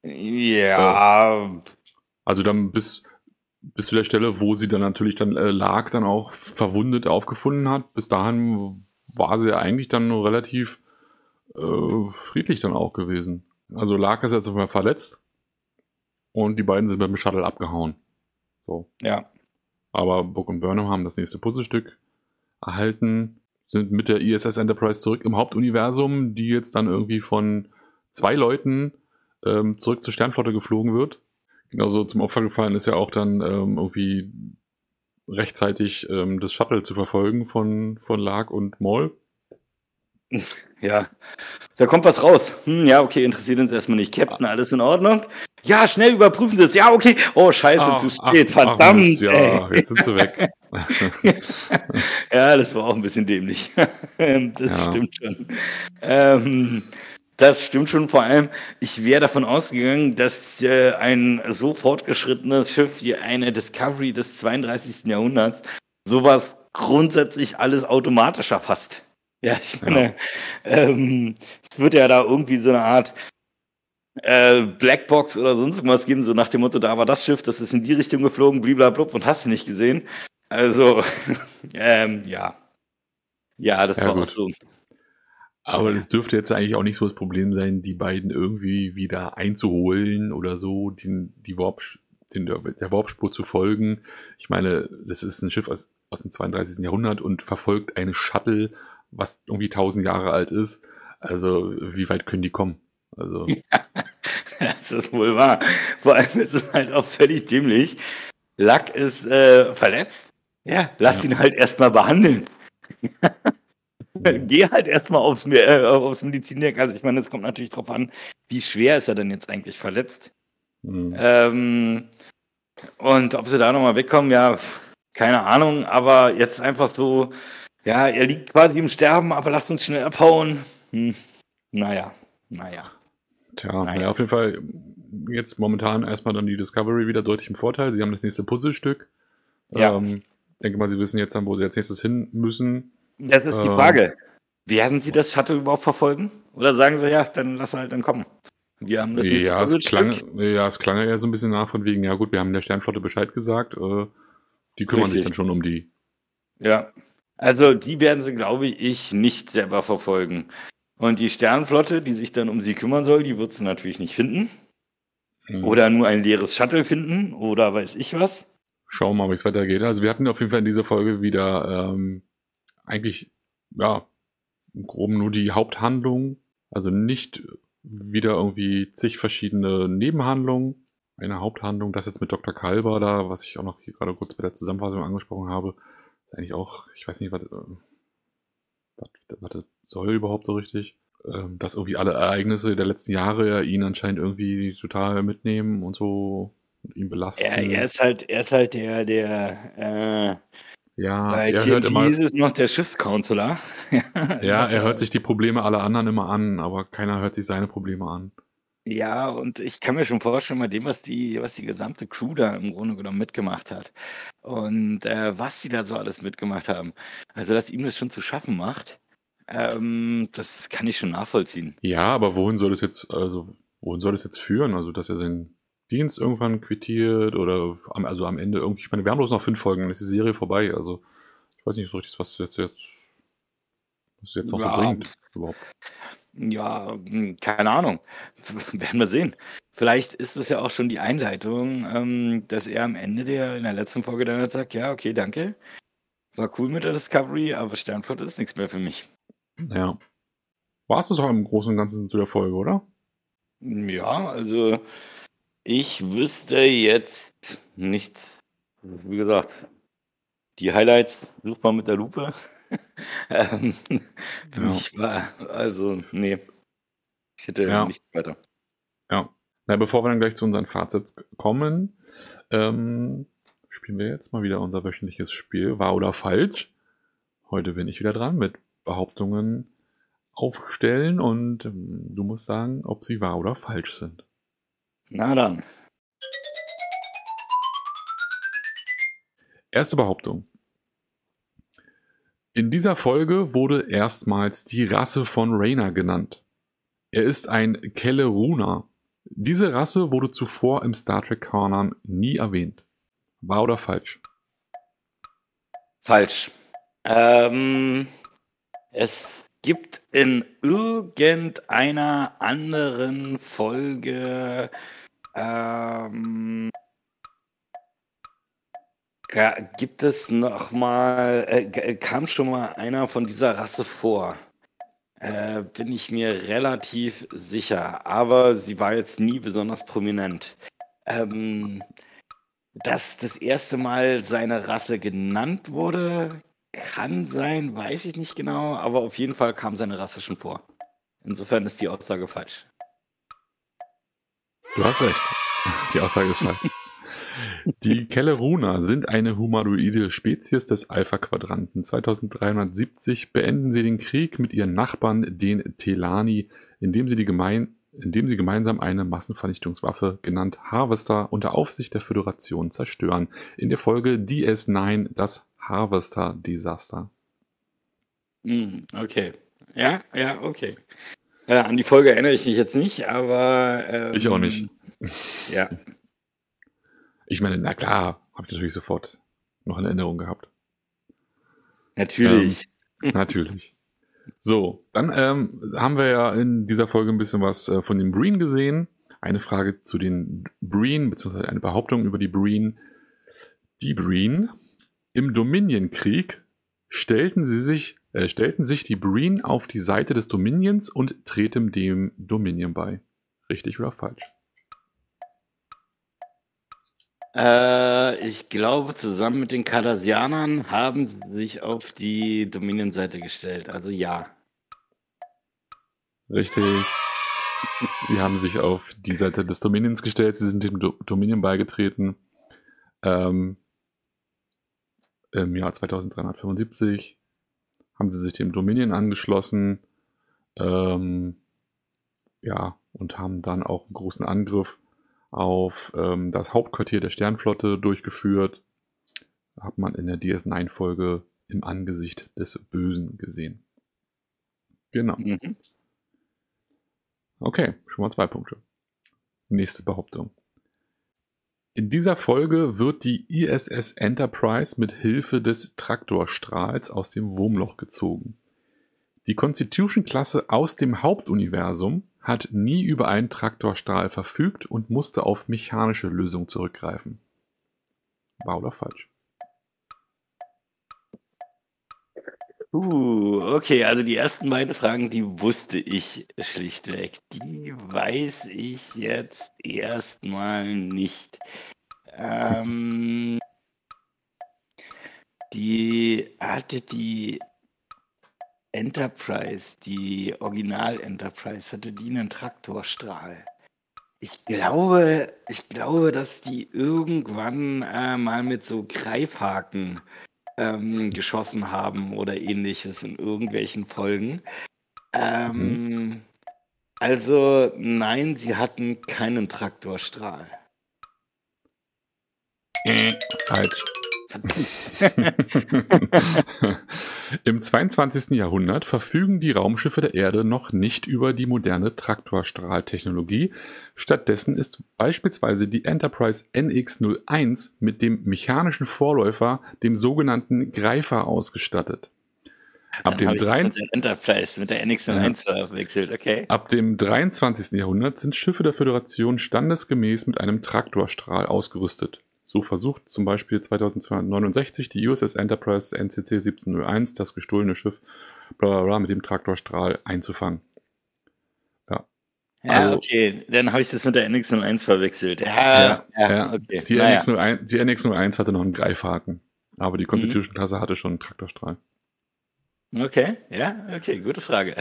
also dann bis zu der Stelle, wo sie dann natürlich dann Lark dann auch verwundet aufgefunden hat, bis dahin war sie ja eigentlich dann nur relativ friedlich dann auch gewesen. Also Lark ist jetzt auf einmal verletzt und die beiden sind beim Shuttle abgehauen. So. Ja. Aber Book und Burnham haben das nächste Puzzlestück erhalten, sind mit der ISS Enterprise zurück im Hauptuniversum, die jetzt dann irgendwie von 2 Leuten zurück zur Sternflotte geflogen wird. Genauso zum Opfer gefallen ist ja auch dann irgendwie rechtzeitig das Shuttle zu verfolgen von Lark und Maul. Ja, da kommt was raus. Okay, interessiert uns erstmal nicht. Captain, alles in Ordnung? Ja, schnell überprüfen Sie es. Ja, okay. Oh, scheiße, zu spät. Verdammt. Jetzt sind sie weg. Ja, das war auch ein bisschen dämlich. Das stimmt schon. Das stimmt schon. Vor allem, ich wäre davon ausgegangen, dass ein so fortgeschrittenes Schiff wie eine Discovery des 32. Jahrhunderts sowas grundsätzlich alles automatisch erfasst. Ja, ich meine, es wird ja da irgendwie so eine Art Blackbox oder sonst irgendwas geben, so nach dem Motto, da war das Schiff, das ist in die Richtung geflogen, blablabla, und hast du nicht gesehen. Also, ja, das war gut. auch so. Aber das dürfte jetzt eigentlich auch nicht so das Problem sein, die beiden irgendwie wieder einzuholen oder so, der Warpspur zu folgen. Ich meine, das ist ein Schiff aus dem 32. Jahrhundert und verfolgt eine Shuttle, was irgendwie 1000 Jahre alt ist. Also, wie weit können die kommen? Also. Das ist wohl wahr. Vor allem ist es halt auch völlig dämlich. Lack ist verletzt. Ja, lass ihn halt erstmal behandeln. Geh halt erstmal aufs Medizindeck. Also ich meine, es kommt natürlich drauf an, wie schwer ist er denn jetzt eigentlich verletzt. Und ob sie da nochmal wegkommen, keine Ahnung, aber jetzt einfach so, er liegt quasi im Sterben, aber lasst uns schnell abhauen. Naja. Auf jeden Fall jetzt momentan erstmal dann die Discovery wieder deutlich im Vorteil. Sie haben das nächste Puzzlestück. Denke mal, sie wissen jetzt dann, wo sie als nächstes hin müssen. Das ist die Frage. Werden sie das Shuttle überhaupt verfolgen? Oder sagen sie, dann lass halt dann kommen? Die haben das nicht Ja, es klang ja eher so ein bisschen nach von wegen, ja gut, wir haben der Sternflotte Bescheid gesagt, die kümmern sich dann schon um die. Ja, also die werden sie, glaube ich, nicht selber verfolgen. Und die Sternenflotte, die sich dann um sie kümmern soll, die wird sie natürlich nicht finden. Oder nur ein leeres Shuttle finden oder weiß ich was. Schauen wir mal, wie es weitergeht. Also wir hatten auf jeden Fall in dieser Folge wieder eigentlich, ja, im Groben nur die Haupthandlung. Also nicht wieder irgendwie zig verschiedene Nebenhandlungen. Eine Haupthandlung, das jetzt mit Dr. Kalber da, was ich auch noch hier gerade kurz bei der Zusammenfassung angesprochen habe, ist eigentlich auch, ich weiß nicht, was das soll überhaupt so richtig. Dass irgendwie alle Ereignisse der letzten Jahre ihn anscheinend irgendwie total mitnehmen und so und ihn belasten. Er ist halt der ja, bei er TNT hört immer, ist es noch der Schiffscounselor. ja, er hört sich die Probleme aller anderen immer an, aber keiner hört sich seine Probleme an. Ja, und ich kann mir schon vorstellen, bei dem, was die gesamte Crew da im Grunde genommen mitgemacht hat und was die da so alles mitgemacht haben, also dass ihm das schon zu schaffen macht, das kann ich schon nachvollziehen. Ja, aber wohin soll das jetzt führen? Also, dass er seinen Dienst irgendwann quittiert oder am Ende irgendwie, ich meine, wir haben bloß noch 5 Folgen, dann ist die Serie vorbei, also ich weiß nicht so richtig, was es jetzt noch so bringt überhaupt. Ja, keine Ahnung. Werden wir sehen. Vielleicht ist es ja auch schon die Einleitung, dass er am Ende in der letzten Folge dann halt sagt, ja, okay, danke. War cool mit der Discovery, aber Sternflotte ist nichts mehr für mich. Ja. War es das auch im Großen und Ganzen zu der Folge, oder? Ja, also ich wüsste jetzt nichts. Wie gesagt, die Highlights sucht man mit der Lupe. Für mich war, also, nee. Ich hätte nichts weiter. Ja. Na, bevor wir dann gleich zu unseren Fazits kommen, spielen wir jetzt mal wieder unser wöchentliches Spiel, wahr oder falsch. Heute bin ich wieder dran mit Behauptungen aufstellen und du musst sagen, ob sie wahr oder falsch sind. Na dann. Erste Behauptung. In dieser Folge wurde erstmals die Rasse von Rayner genannt. Er ist ein Kelleruna. Diese Rasse wurde zuvor im Star Trek-Kanon nie erwähnt. Wahr oder falsch? Falsch. Es gibt in irgendeiner anderen Folge gibt es noch mal, kam schon mal einer von dieser Rasse vor. Bin ich mir relativ sicher, aber sie war jetzt nie besonders prominent. Dass das erste Mal seine Rasse genannt wurde, kann sein, weiß ich nicht genau, aber auf jeden Fall kam seine Rasse schon vor. Insofern ist die Aussage falsch. Du hast recht. Die Aussage ist falsch. Die Kelleruna sind eine humanoide Spezies des Alpha-Quadranten. 2370 beenden sie den Krieg mit ihren Nachbarn, den Telani, indem sie gemeinsam eine Massenvernichtungswaffe, genannt Harvester, unter Aufsicht der Föderation zerstören. In der Folge DS9 das Harvester-Desaster. Okay. Ja, okay. An die Folge erinnere ich mich jetzt nicht, aber... ich auch nicht. Ja. Ich meine, na klar, habe ich natürlich sofort noch in Erinnerung gehabt. Natürlich. Natürlich. So, dann haben wir ja in dieser Folge ein bisschen was von den Breen gesehen. Eine Frage zu den Breen, beziehungsweise eine Behauptung über die Breen. Die Breen im Dominion-Krieg stellten sich die Breen auf die Seite des Dominions und treten dem Dominion bei. Richtig oder falsch? Ich glaube, zusammen mit den Cardassianern haben sie sich auf die Dominion-Seite gestellt. Also ja. Richtig. Die haben sich auf die Seite des Dominions gestellt. Sie sind dem Dominion beigetreten. Im Jahr 2375 haben sie sich dem Dominion angeschlossen. Und haben dann auch einen großen Angriff auf das Hauptquartier der Sternflotte durchgeführt. Hat man in der DS9-Folge im Angesicht des Bösen gesehen. Genau. Okay, schon mal 2 Punkte. Nächste Behauptung. In dieser Folge wird die ISS Enterprise mit Hilfe des Traktorstrahls aus dem Wurmloch gezogen. Die Constitution-Klasse aus dem Hauptuniversum hat nie über einen Traktorstrahl verfügt und musste auf mechanische Lösungen zurückgreifen. Wahr oder falsch? Okay, also die ersten beiden Fragen, die wusste ich schlichtweg. Die weiß ich jetzt erstmal nicht. Die Enterprise, die Original-Enterprise, hatte die einen Traktorstrahl? Ich glaube, dass die irgendwann mal mit so Greifhaken geschossen haben oder ähnliches in irgendwelchen Folgen. Also nein, sie hatten keinen Traktorstrahl. Falsch. Im 22. Jahrhundert verfügen die Raumschiffe der Erde noch nicht über die moderne Traktorstrahltechnologie. Stattdessen ist beispielsweise die Enterprise NX-01 mit dem mechanischen Vorläufer, dem sogenannten Greifer, ausgestattet. Ab dem Enterprise mit der NX-01 verwechselt, okay. Ab dem 23. Jahrhundert sind Schiffe der Föderation standesgemäß mit einem Traktorstrahl ausgerüstet. So versucht zum Beispiel 2269 die USS Enterprise NCC 1701 das gestohlene Schiff mit dem Traktorstrahl einzufangen. Ja, also, okay, dann habe ich das mit der NX-01 verwechselt. Okay. Die NX-01 hatte noch einen Greifhaken, aber die Constitution-Klasse hatte schon einen Traktorstrahl. Okay, gute Frage.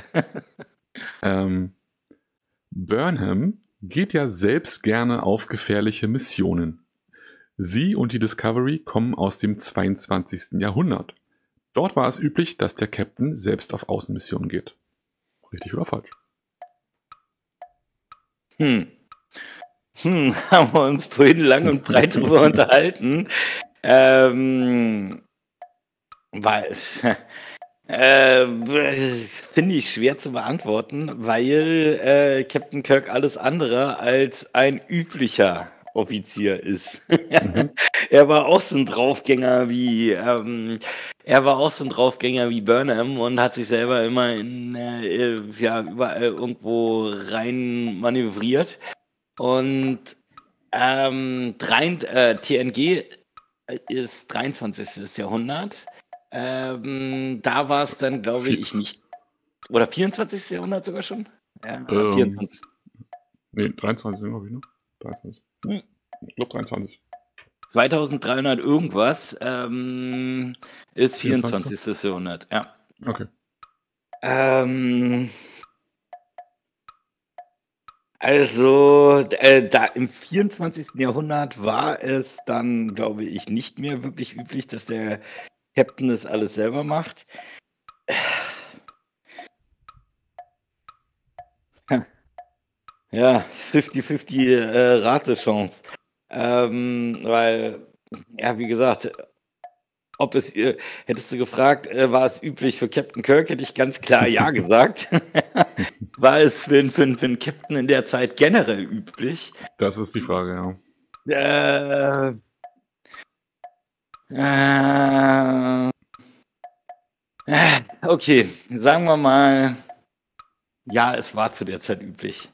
Burnham geht ja selbst gerne auf gefährliche Missionen. Sie und die Discovery kommen aus dem 22. Jahrhundert. Dort war es üblich, dass der Captain selbst auf Außenmissionen geht. Richtig oder falsch? Haben wir uns vorhin lang und breit darüber unterhalten. Finde ich schwer zu beantworten, weil Captain Kirk alles andere als ein üblicher Offizier ist. Er war auch so ein Draufgänger wie Burnham und hat sich selber immer überall irgendwo rein manövriert. Und TNG ist 23. Jahrhundund. Da war es dann, glaube ich, nicht. Oder 24. Jahrhundert sogar schon? Ja, 24. Nee, 23, glaube ich, ne? 23. Ich glaube 23. 2300 irgendwas ist 24. Jahrhundert, ja. Okay. Also, da im 24. Jahrhundert war es dann, glaube ich, nicht mehr wirklich üblich, dass der Captain das alles selber macht. Ja, 50-50 Ratechance. Weil, ja, wie gesagt, hättest du gefragt, war es üblich für Captain Kirk, hätte ich ganz klar ja gesagt. War es für einen Captain in der Zeit generell üblich? Das ist die Frage, okay, sagen wir mal, ja, es war zu der Zeit üblich.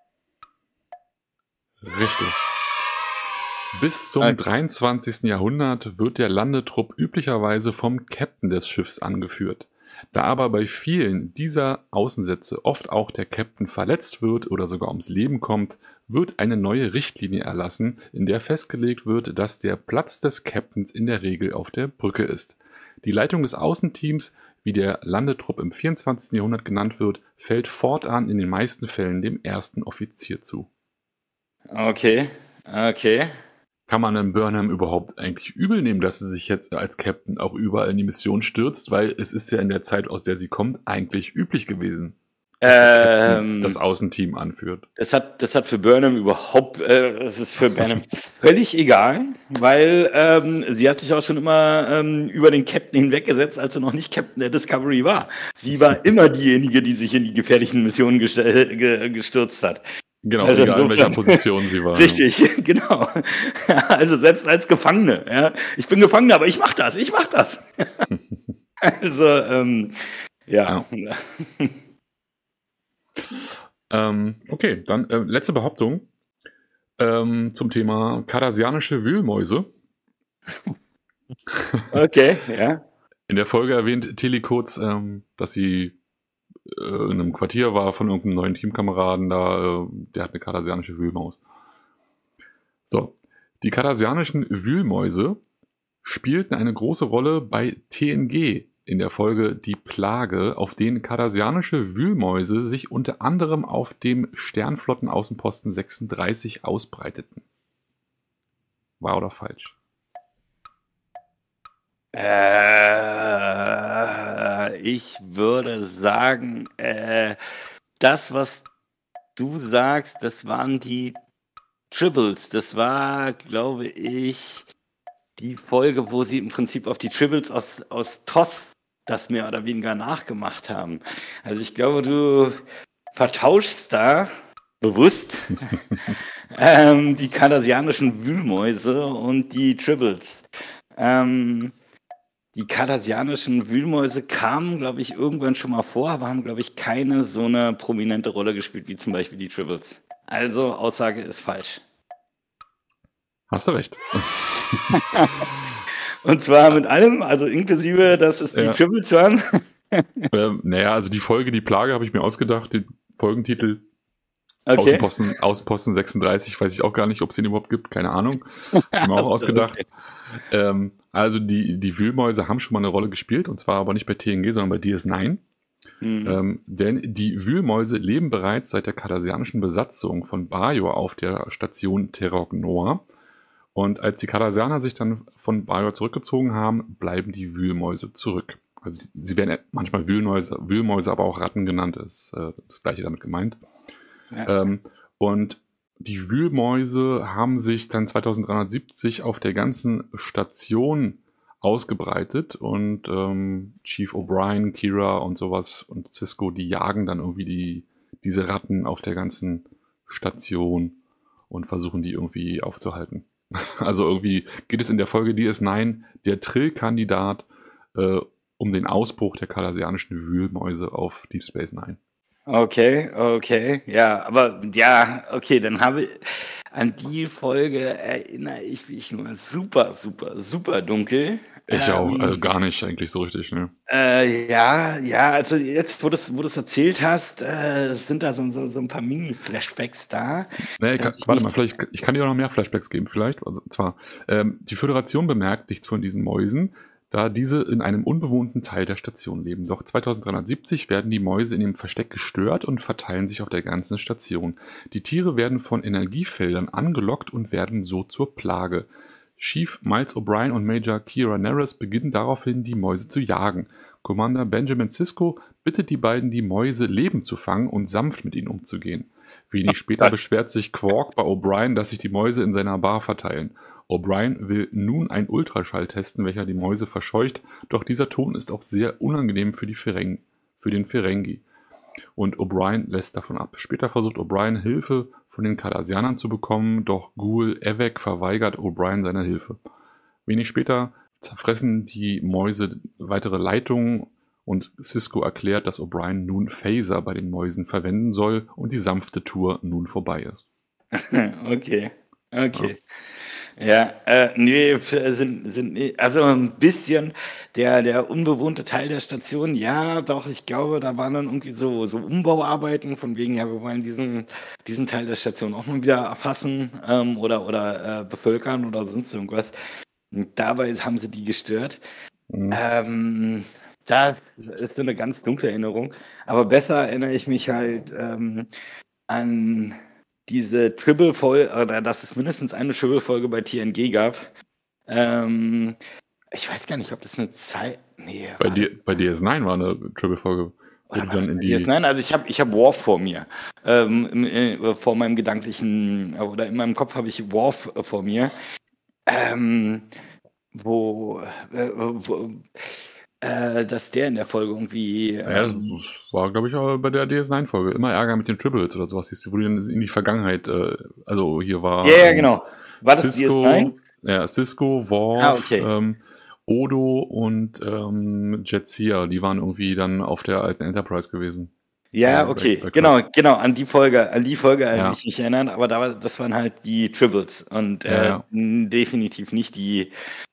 Richtig. Bis zum 23. Jahrhundert wird der Landetrupp üblicherweise vom Captain des Schiffs angeführt. Da aber bei vielen dieser Außensätze oft auch der Captain verletzt wird oder sogar ums Leben kommt, wird eine neue Richtlinie erlassen, in der festgelegt wird, dass der Platz des Captains in der Regel auf der Brücke ist. Die Leitung des Außenteams, wie der Landetrupp im 24. Jahrhundert genannt wird, fällt fortan in den meisten Fällen dem ersten Offizier zu. Okay. Kann man denn Burnham überhaupt eigentlich übel nehmen, dass sie sich jetzt als Captain auch überall in die Mission stürzt? Weil es ist ja in der Zeit, aus der sie kommt, eigentlich üblich gewesen, dass der Captain das Außenteam anführt. Das hat für Burnham es ist für Burnham völlig egal, weil sie hat sich auch schon immer über den Captain hinweggesetzt, als er noch nicht Captain der Discovery war. Sie war immer diejenige, die sich in die gefährlichen Missionen gestürzt hat. Genau, Also egal in welcher insofern, Position sie war. richtig, genau. Also selbst als Gefangene, ja. Ich bin Gefangener, aber ich mach das. Also, ja. Okay, dann letzte Behauptung zum Thema kardassianische Wühlmäuse. Okay, ja. In der Folge erwähnt Tilly kurz, dass sie in einem Quartier war von irgendeinem neuen Teamkameraden da, der hat eine kardassianische Wühlmaus. So, die kardassianischen Wühlmäuse spielten eine große Rolle bei TNG in der Folge Die Plage, auf denen kardassianische Wühlmäuse sich unter anderem auf dem Sternflottenaußenposten 36 ausbreiteten. Wahr oder falsch? Ich würde sagen, das, was du sagst, das waren die Tribbles. Das war, glaube ich, die Folge, wo sie im Prinzip auf die Tribbles aus TOS das mehr oder weniger nachgemacht haben. Also ich glaube, du vertauschst da bewusst die kardassianischen Wühlmäuse und die Tribbles. Die kardassianischen Wühlmäuse kamen, glaube ich, irgendwann schon mal vor, aber haben, glaube ich, keine so eine prominente Rolle gespielt, wie zum Beispiel die Tribbles. Also, Aussage ist falsch. Hast du recht. Und zwar mit allem, also inklusive, dass es die Tribbles waren. Naja, also die Folge, die Plage, habe ich mir ausgedacht, den Folgentitel. Okay. Außenposten 36, weiß ich auch gar nicht, ob es den überhaupt gibt, keine Ahnung. Haben wir auch ausgedacht. Okay. Also die Wühlmäuse haben schon mal eine Rolle gespielt, und zwar aber nicht bei TNG, sondern bei DS9. Denn die Wühlmäuse leben bereits seit der kardassianischen Besatzung von Bajor auf der Station Terok Noir. Und als die Kardassianer sich dann von Bajor zurückgezogen haben, bleiben die Wühlmäuse zurück. Also sie werden manchmal Wühlmäuse, aber auch Ratten genannt, ist das gleiche damit gemeint. Ja. Und die Wühlmäuse haben sich dann 2370 auf der ganzen Station ausgebreitet und Chief O'Brien, Kira und sowas und Cisco, die jagen dann irgendwie diese Ratten auf der ganzen Station und versuchen die irgendwie aufzuhalten. Also irgendwie geht es in der Folge DS9 der Trill-Kandidat um den Ausbruch der kardassianischen Wühlmäuse auf Deep Space Nine. Okay, ja, aber ja, okay, dann habe ich an die Folge erinnere ich mich nur super dunkel. Ich auch, also gar nicht eigentlich so richtig, ne? Ja, also jetzt, wo du es erzählt hast, sind da so ein paar Mini-Flashbacks da. Nee, warte mal, ich kann dir noch mehr Flashbacks geben, vielleicht. Also, zwar, die Föderation bemerkt nichts von diesen Mäusen, da diese in einem unbewohnten Teil der Station leben. Doch 2370 werden die Mäuse in ihrem Versteck gestört und verteilen sich auf der ganzen Station. Die Tiere werden von Energiefeldern angelockt und werden so zur Plage. Chief Miles O'Brien und Major Kira Nerys beginnen daraufhin, die Mäuse zu jagen. Commander Benjamin Sisko bittet die beiden, die Mäuse lebend zu fangen und sanft mit ihnen umzugehen. Wenig später beschwert sich Quark bei O'Brien, dass sich die Mäuse in seiner Bar verteilen. O'Brien will nun einen Ultraschall testen, welcher die Mäuse verscheucht, doch dieser Ton ist auch sehr unangenehm für den Ferengi. Und O'Brien lässt davon ab. Später versucht O'Brien Hilfe von den Kardassianern zu bekommen, doch Ghoul Evek verweigert O'Brien seine Hilfe. Wenig später zerfressen die Mäuse weitere Leitungen und Sisko erklärt, dass O'Brien nun Phaser bei den Mäusen verwenden soll und die sanfte Tour nun vorbei ist. Okay. Ja, nee, also ein bisschen der unbewohnte Teil der Station, ja, doch, ich glaube, da waren dann irgendwie so Umbauarbeiten, von wegen, ja, wir wollen diesen Teil der Station auch mal wieder erfassen oder bevölkern oder sonst irgendwas. Und dabei haben sie die gestört. Mhm. Das ist so eine ganz dunkle Erinnerung, aber besser erinnere ich mich halt an diese Triple-Folge, oder dass es mindestens eine Triple-Folge bei TNG gab. Ich weiß gar nicht, ob das eine Zeit... Nee, bei DS9 war eine Triple-Folge. DS9? Also ich hab Worf vor mir. Vor meinem gedanklichen... Oder in meinem Kopf habe ich Worf vor mir. Wo dass der in der Folge irgendwie. Ja, das war, glaube ich, auch bei der DS9-Folge. Immer Ärger mit den Tribbles oder sowas, wo die dann in die Vergangenheit, also hier war. Ja, genau. War das Cisco, DS9? ja, Cisco, Worf, okay. Odo und Jetsia, die waren irgendwie dann auf der alten Enterprise gewesen. Ja, okay, genau, an die Folge ja. Ich mich erinnern, aber das waren halt die Tribbles und definitiv nicht die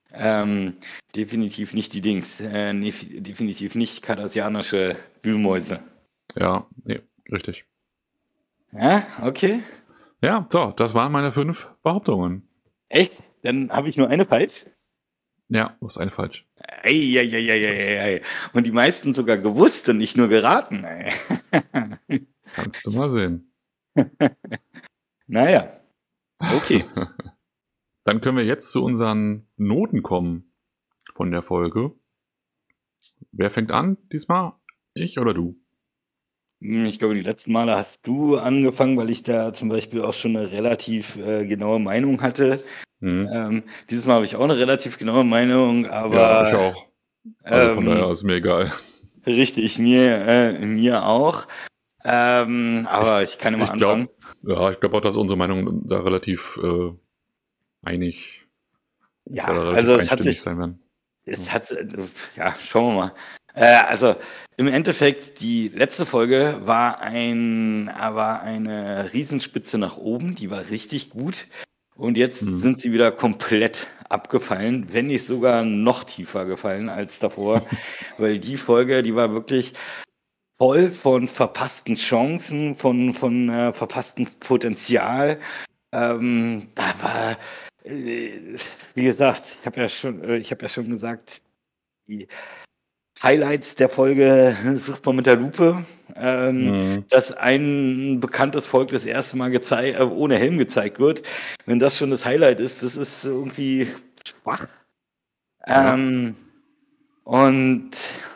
Dings, definitiv nicht kardassianische Wühlmäuse. Ja, nee, richtig. Ja, okay. Ja, so, das waren meine 5 Behauptungen. Echt? Dann habe ich nur eine falsch? Ja, du hast eine falsch. Ei. Und die meisten sogar gewusst und nicht nur geraten. Kannst du mal sehen. Naja, okay. Dann können wir jetzt zu unseren Noten kommen von der Folge. Wer fängt an diesmal? Ich oder du? Ich glaube, die letzten Male hast du angefangen, weil ich da zum Beispiel auch schon eine relativ genaue Meinung hatte. Dieses Mal habe ich auch eine relativ genaue Meinung, aber... Ja, ich auch. Also von daher ist mir egal. Richtig, mir auch. Aber ich kann immer anfangen. Ich glaube auch, dass unsere Meinungen da relativ einig. Ja, also es hat sich... sein werden. Schauen wir mal. Also im Endeffekt, die letzte Folge war eine Riesenspitze nach oben, die war richtig gut. Und jetzt sind sie wieder komplett abgefallen, wenn nicht sogar noch tiefer gefallen als davor. Weil die Folge, die war wirklich voll von verpassten Chancen, von verpasstem Potenzial. Da war, wie gesagt, ich habe ja schon gesagt, die Highlights der Folge sucht man mit der Lupe, dass ein bekanntes Volk das erste Mal ohne Helm gezeigt wird. Wenn das schon das Highlight ist, das ist irgendwie schwach. Ja. Und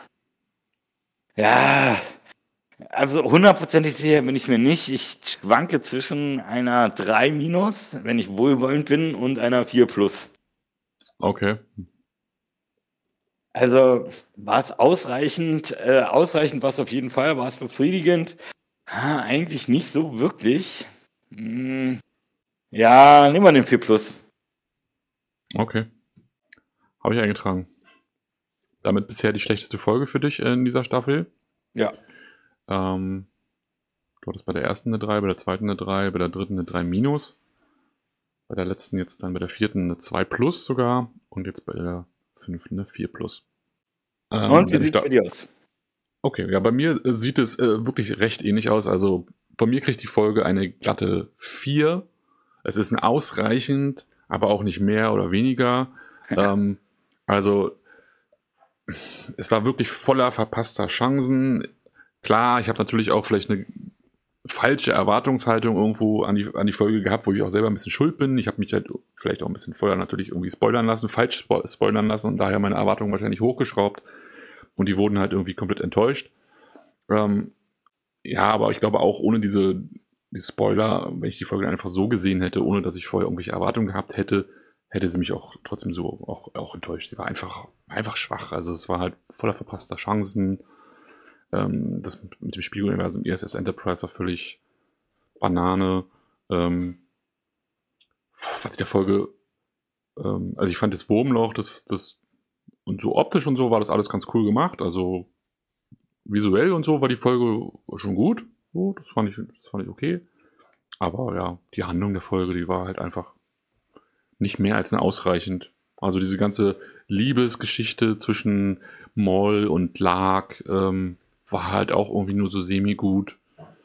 ja, also hundertprozentig sicher bin ich mir nicht. Ich schwanke zwischen einer 3-, wenn ich wohlwollend bin, und einer 4+. Okay. Also war es ausreichend war es auf jeden Fall, war es befriedigend? Eigentlich nicht so wirklich. Ja, nehmen wir den 4+. Okay. Habe ich eingetragen. Damit bisher die schlechteste Folge für dich in dieser Staffel. Ja. Du hattest bei der ersten eine 3, bei der zweiten eine 3, bei der dritten eine 3-. Bei der letzten jetzt dann bei der 4. eine 2+ sogar und jetzt bei der 5. eine 4+. Und wie sieht es bei dir aus? Okay, ja, bei mir sieht es wirklich recht ähnlich aus. Also von mir kriegt die Folge eine glatte 4. Es ist ein ausreichend, aber auch nicht mehr oder weniger. Also es war wirklich voller verpasster Chancen. Klar, ich habe natürlich auch vielleicht eine falsche Erwartungshaltung irgendwo an die Folge gehabt, wo ich auch selber ein bisschen schuld bin. Ich habe mich halt vielleicht auch ein bisschen vorher natürlich irgendwie falsch spoilern lassen und daher meine Erwartungen wahrscheinlich hochgeschraubt und die wurden halt irgendwie komplett enttäuscht. Ja, aber ich glaube auch ohne die Spoiler, wenn ich die Folge einfach so gesehen hätte, ohne dass ich vorher irgendwelche Erwartungen gehabt hätte, hätte sie mich auch trotzdem so auch enttäuscht. Sie war einfach schwach. Also es war halt voller verpasster Chancen. Das mit dem Spiegeluniversum ISS Enterprise war völlig Banane. Was ich der Folge, also ich fand das Wurmloch, das und so optisch und so war das alles ganz cool gemacht. Also visuell und so war die Folge schon gut. So, das fand ich okay. Aber ja, die Handlung der Folge, die war halt einfach nicht mehr als ausreichend. Also diese ganze Liebesgeschichte zwischen Maul und Lark, war halt auch irgendwie nur so semi-gut.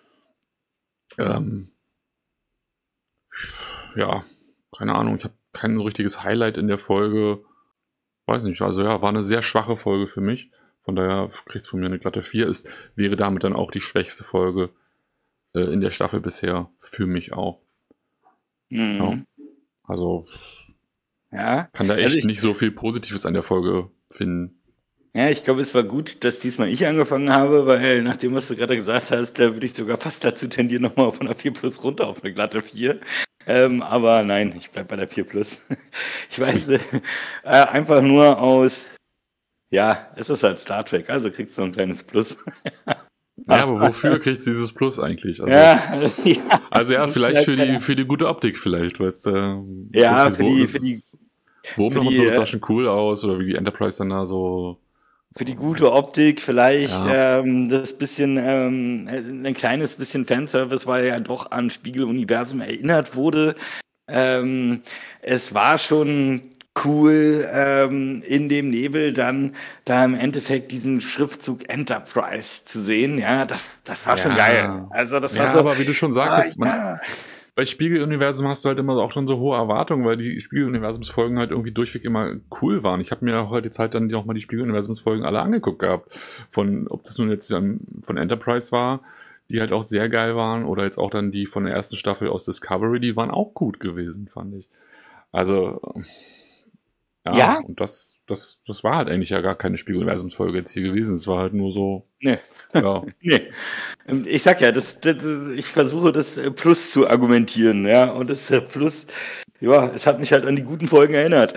Ja, keine Ahnung. Ich habe kein so richtiges Highlight in der Folge. Weiß nicht. Also ja, war eine sehr schwache Folge für mich. Von daher kriegt es von mir eine glatte 4. Wäre damit dann auch die schwächste Folge in der Staffel bisher. Für mich auch. Ja. Also kann da echt nicht so viel Positives an der Folge finden. Ja, ich glaube, es war gut, dass diesmal ich angefangen habe, weil nach dem, was du gerade gesagt hast, da würde ich sogar fast dazu tendieren, nochmal von einer 4+ runter auf eine glatte 4. Aber nein, ich bleibe bei der 4+. Ich weiß, einfach nur aus Ja, es ist halt Star Trek, also kriegst du ein kleines Plus. Ja, aber wofür kriegt sie dieses Plus eigentlich? Ja, ja. Also ja, Das ist vielleicht halt keine- für die gute Optik vielleicht, weißt du. Ja, Das Wurm für noch und so, die, das sah schon cool aus, oder wie die Enterprise dann da so. für die gute Optik vielleicht Ja, das bisschen, ein kleines bisschen Fanservice, weil ja doch an Spiegeluniversum erinnert wurde. Ähm, Es war schon cool, in dem Nebel dann da im Endeffekt diesen Schriftzug Enterprise zu sehen. Ja, das war schon geil. ja. Also das war Ja, so, aber wie du schon ah, sagtest, ja. bei Spiegeluniversum hast du halt immer auch schon so hohe Erwartungen, weil die Spiegeluniversumsfolgen halt irgendwie durchweg immer cool waren. Ich habe mir heute die Zeit dann auch mal die Spiegeluniversumsfolgen alle angeguckt gehabt. Ob das nun jetzt dann von Enterprise war, die halt auch sehr geil waren, oder jetzt auch dann die von der ersten Staffel aus Discovery, die waren auch gut gewesen, fand ich. Also, ja, Ja, und das war halt eigentlich ja gar keine Spiegeluniversumsfolge jetzt hier gewesen. Es war halt nur so, ne. ja. Nee. Ich sag ja, ich versuche das Plus zu argumentieren, ja, und das Plus, ja, es hat mich halt an die guten Folgen erinnert.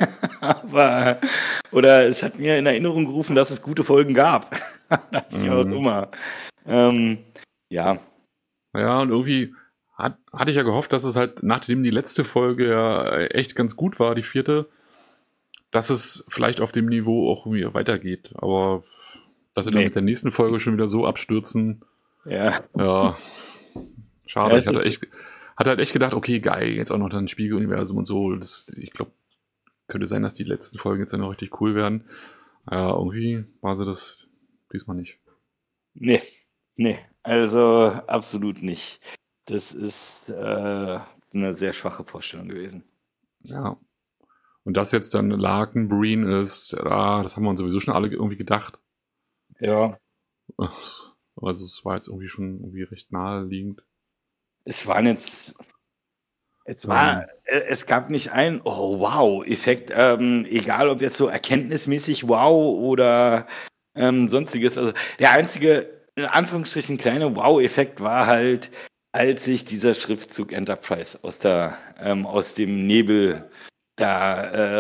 Oder es hat mir in Erinnerung gerufen, dass es gute Folgen gab. Wie auch Mhm. immer. Ähm, ja, Ja, und irgendwie hatte ich ja gehofft, dass es halt, nachdem die letzte Folge ja echt ganz gut war, die vierte, dass es vielleicht auf dem Niveau auch irgendwie weitergeht. Aber dass sie dann nee, mit der nächsten Folge schon wieder so abstürzen, ja, ja, schade. es ist, Hatte halt echt gedacht, okay, geil, jetzt auch noch dann Spiegeluniversum und so. Ich glaube, könnte sein, dass die letzten Folgen jetzt dann noch richtig cool werden. Ja, irgendwie war sie das diesmal nicht. nee, nee, also absolut nicht. Das ist eine sehr schwache Vorstellung gewesen. Ja. Und dass jetzt dann Larkin Breen ist, ja, das haben wir uns sowieso schon alle irgendwie gedacht. Ja, Also es war jetzt irgendwie schon irgendwie recht naheliegend. es waren jetzt Ähm, es gab nicht einen Oh wow Effekt, egal ob jetzt so erkenntnismäßig wow oder sonstiges. Also der einzige, in Anführungsstrichen, kleine Wow-Effekt war halt, als sich dieser Schriftzug Enterprise aus dem Nebel da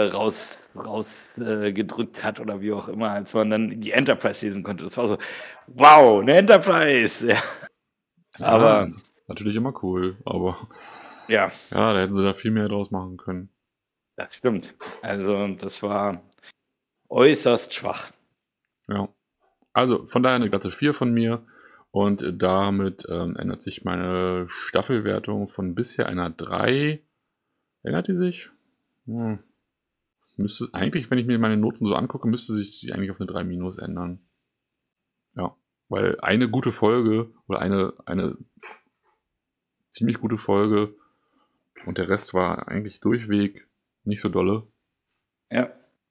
raus gedrückt hat oder wie auch immer, als man dann die Enterprise lesen konnte. Das war so, wow, eine Enterprise! Ja, ja, aber ist natürlich immer cool, aber ja, ja, da hätten sie da viel mehr draus machen können. das stimmt. Also das war äußerst schwach. Ja. Also von daher eine glatte 4 von mir. Und damit ändert sich meine Staffelwertung von bisher einer 3. Ändert die sich? Hm. Müsste eigentlich, wenn ich mir meine Noten so angucke, müsste sich die eigentlich auf eine 3 minus ändern. Ja. Weil eine gute Folge oder eine ziemlich gute Folge und der Rest war eigentlich durchweg nicht so dolle. Ja.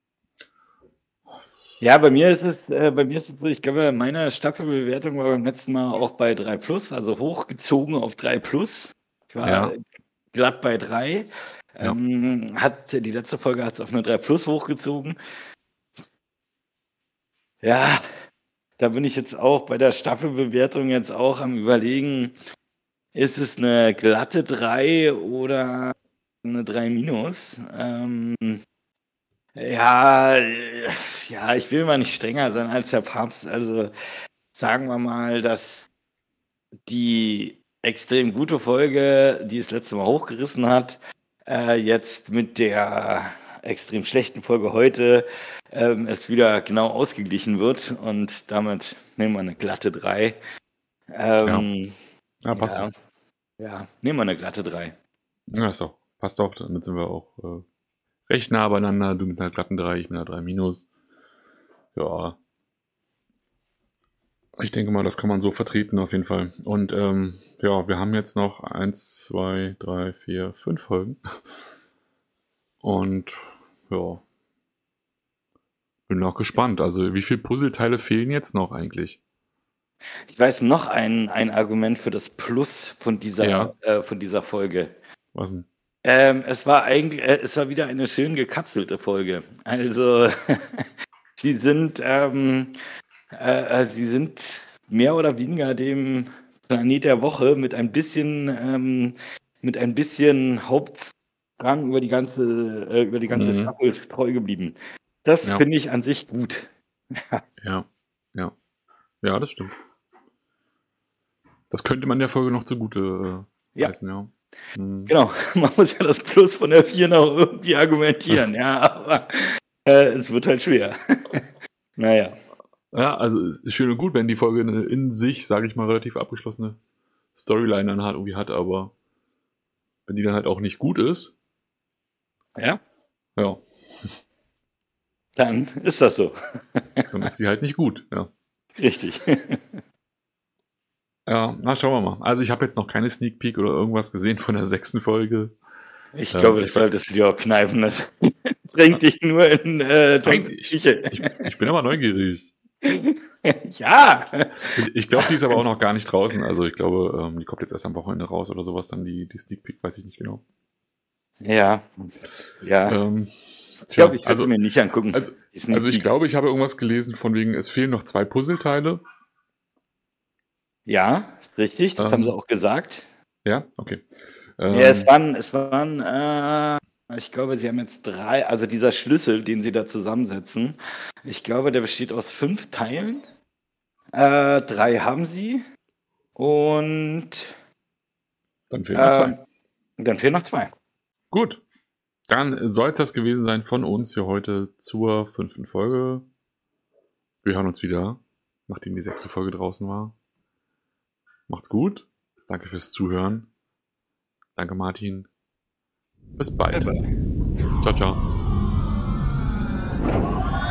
Ja, bei mir ist es so, ich glaube, meine Staffelbewertung war beim letzten Mal auch bei 3 plus, also hochgezogen auf 3 plus. Ich war Ja, glatt bei 3. ja. Die letzte Folge hat es auf eine 3 plus hochgezogen. Ja, da bin ich jetzt auch bei der Staffelbewertung jetzt auch am Überlegen, ist es eine glatte 3 oder eine 3 minus? Ja, ja, ich will mal nicht strenger sein als der Papst. Also sagen wir mal, dass die extrem gute Folge, die es letzte Mal hochgerissen hat, jetzt mit der extrem schlechten Folge heute es wieder genau ausgeglichen wird und damit nehmen wir eine glatte 3. Ja, Ähm, ja, passt ja, doch. ja, nehmen wir eine glatte 3. Ja, ist doch. Passt doch. Damit sind wir auch recht nah beieinander. Du mit einer glatten 3, ich mit einer 3 minus. Ja, ich denke mal, das kann man so vertreten auf jeden Fall. Und ja, wir haben jetzt noch 1, 2, 3, 4, 5 Folgen. Und ja, bin noch gespannt. Also wie viele Puzzleteile fehlen jetzt noch eigentlich? Ich weiß noch ein Argument für das Plus Ja, von dieser Folge. was denn? Es war wieder eine schön gekapselte Folge. Also, sie sind, sie sind mehr oder weniger dem Planet der Woche mit ein bisschen Hauptstrang über die ganze Mhm. Staffel treu geblieben. Das Ja, finde ich an sich gut. Ja. Ja, das stimmt. Das könnte man der Folge noch zugute heißen, ja. Genau, man muss ja das Plus von der 4 noch irgendwie argumentieren, ja, aber es wird halt schwer. Naja. Ja, also ist schön und gut, wenn die Folge eine in sich, sage ich mal, relativ abgeschlossene Storyline dann halt irgendwie hat, aber wenn die dann halt auch nicht gut ist, ja, dann ist das so. Dann ist die halt nicht gut, ja. Richtig. Ja, na schauen wir mal. Also ich habe jetzt noch keine Sneak Peek oder irgendwas gesehen von der 6. Folge. Ich glaube, das solltest du dir auch kneifen. Das bringt dich nur in ich bin aber neugierig. Ja. Ich glaube, die ist aber auch noch gar nicht draußen. Also ich glaube, die kommt jetzt erst am Wochenende raus oder sowas. Dann die Sneak Peek, weiß ich nicht genau. Ja. Ich glaube, ich werde mir nicht angucken. Also ich glaube, ich habe irgendwas gelesen von wegen, es fehlen noch 2 Puzzleteile. Ja, richtig, das haben sie auch gesagt. Ja, okay. Ja, es waren, ich glaube, sie haben jetzt 3, also dieser Schlüssel, den sie da zusammensetzen, ich glaube, der besteht aus 5 Teilen. 3 haben sie und dann fehlen noch 2. Dann fehlen noch 2. Gut. Dann soll es das gewesen sein von uns für heute zur 5. Folge. Wir hören uns wieder, nachdem die 6. Folge draußen war. Macht's gut. Danke fürs Zuhören. Danke, Martin. Bis bald. Bye. Ciao, ciao.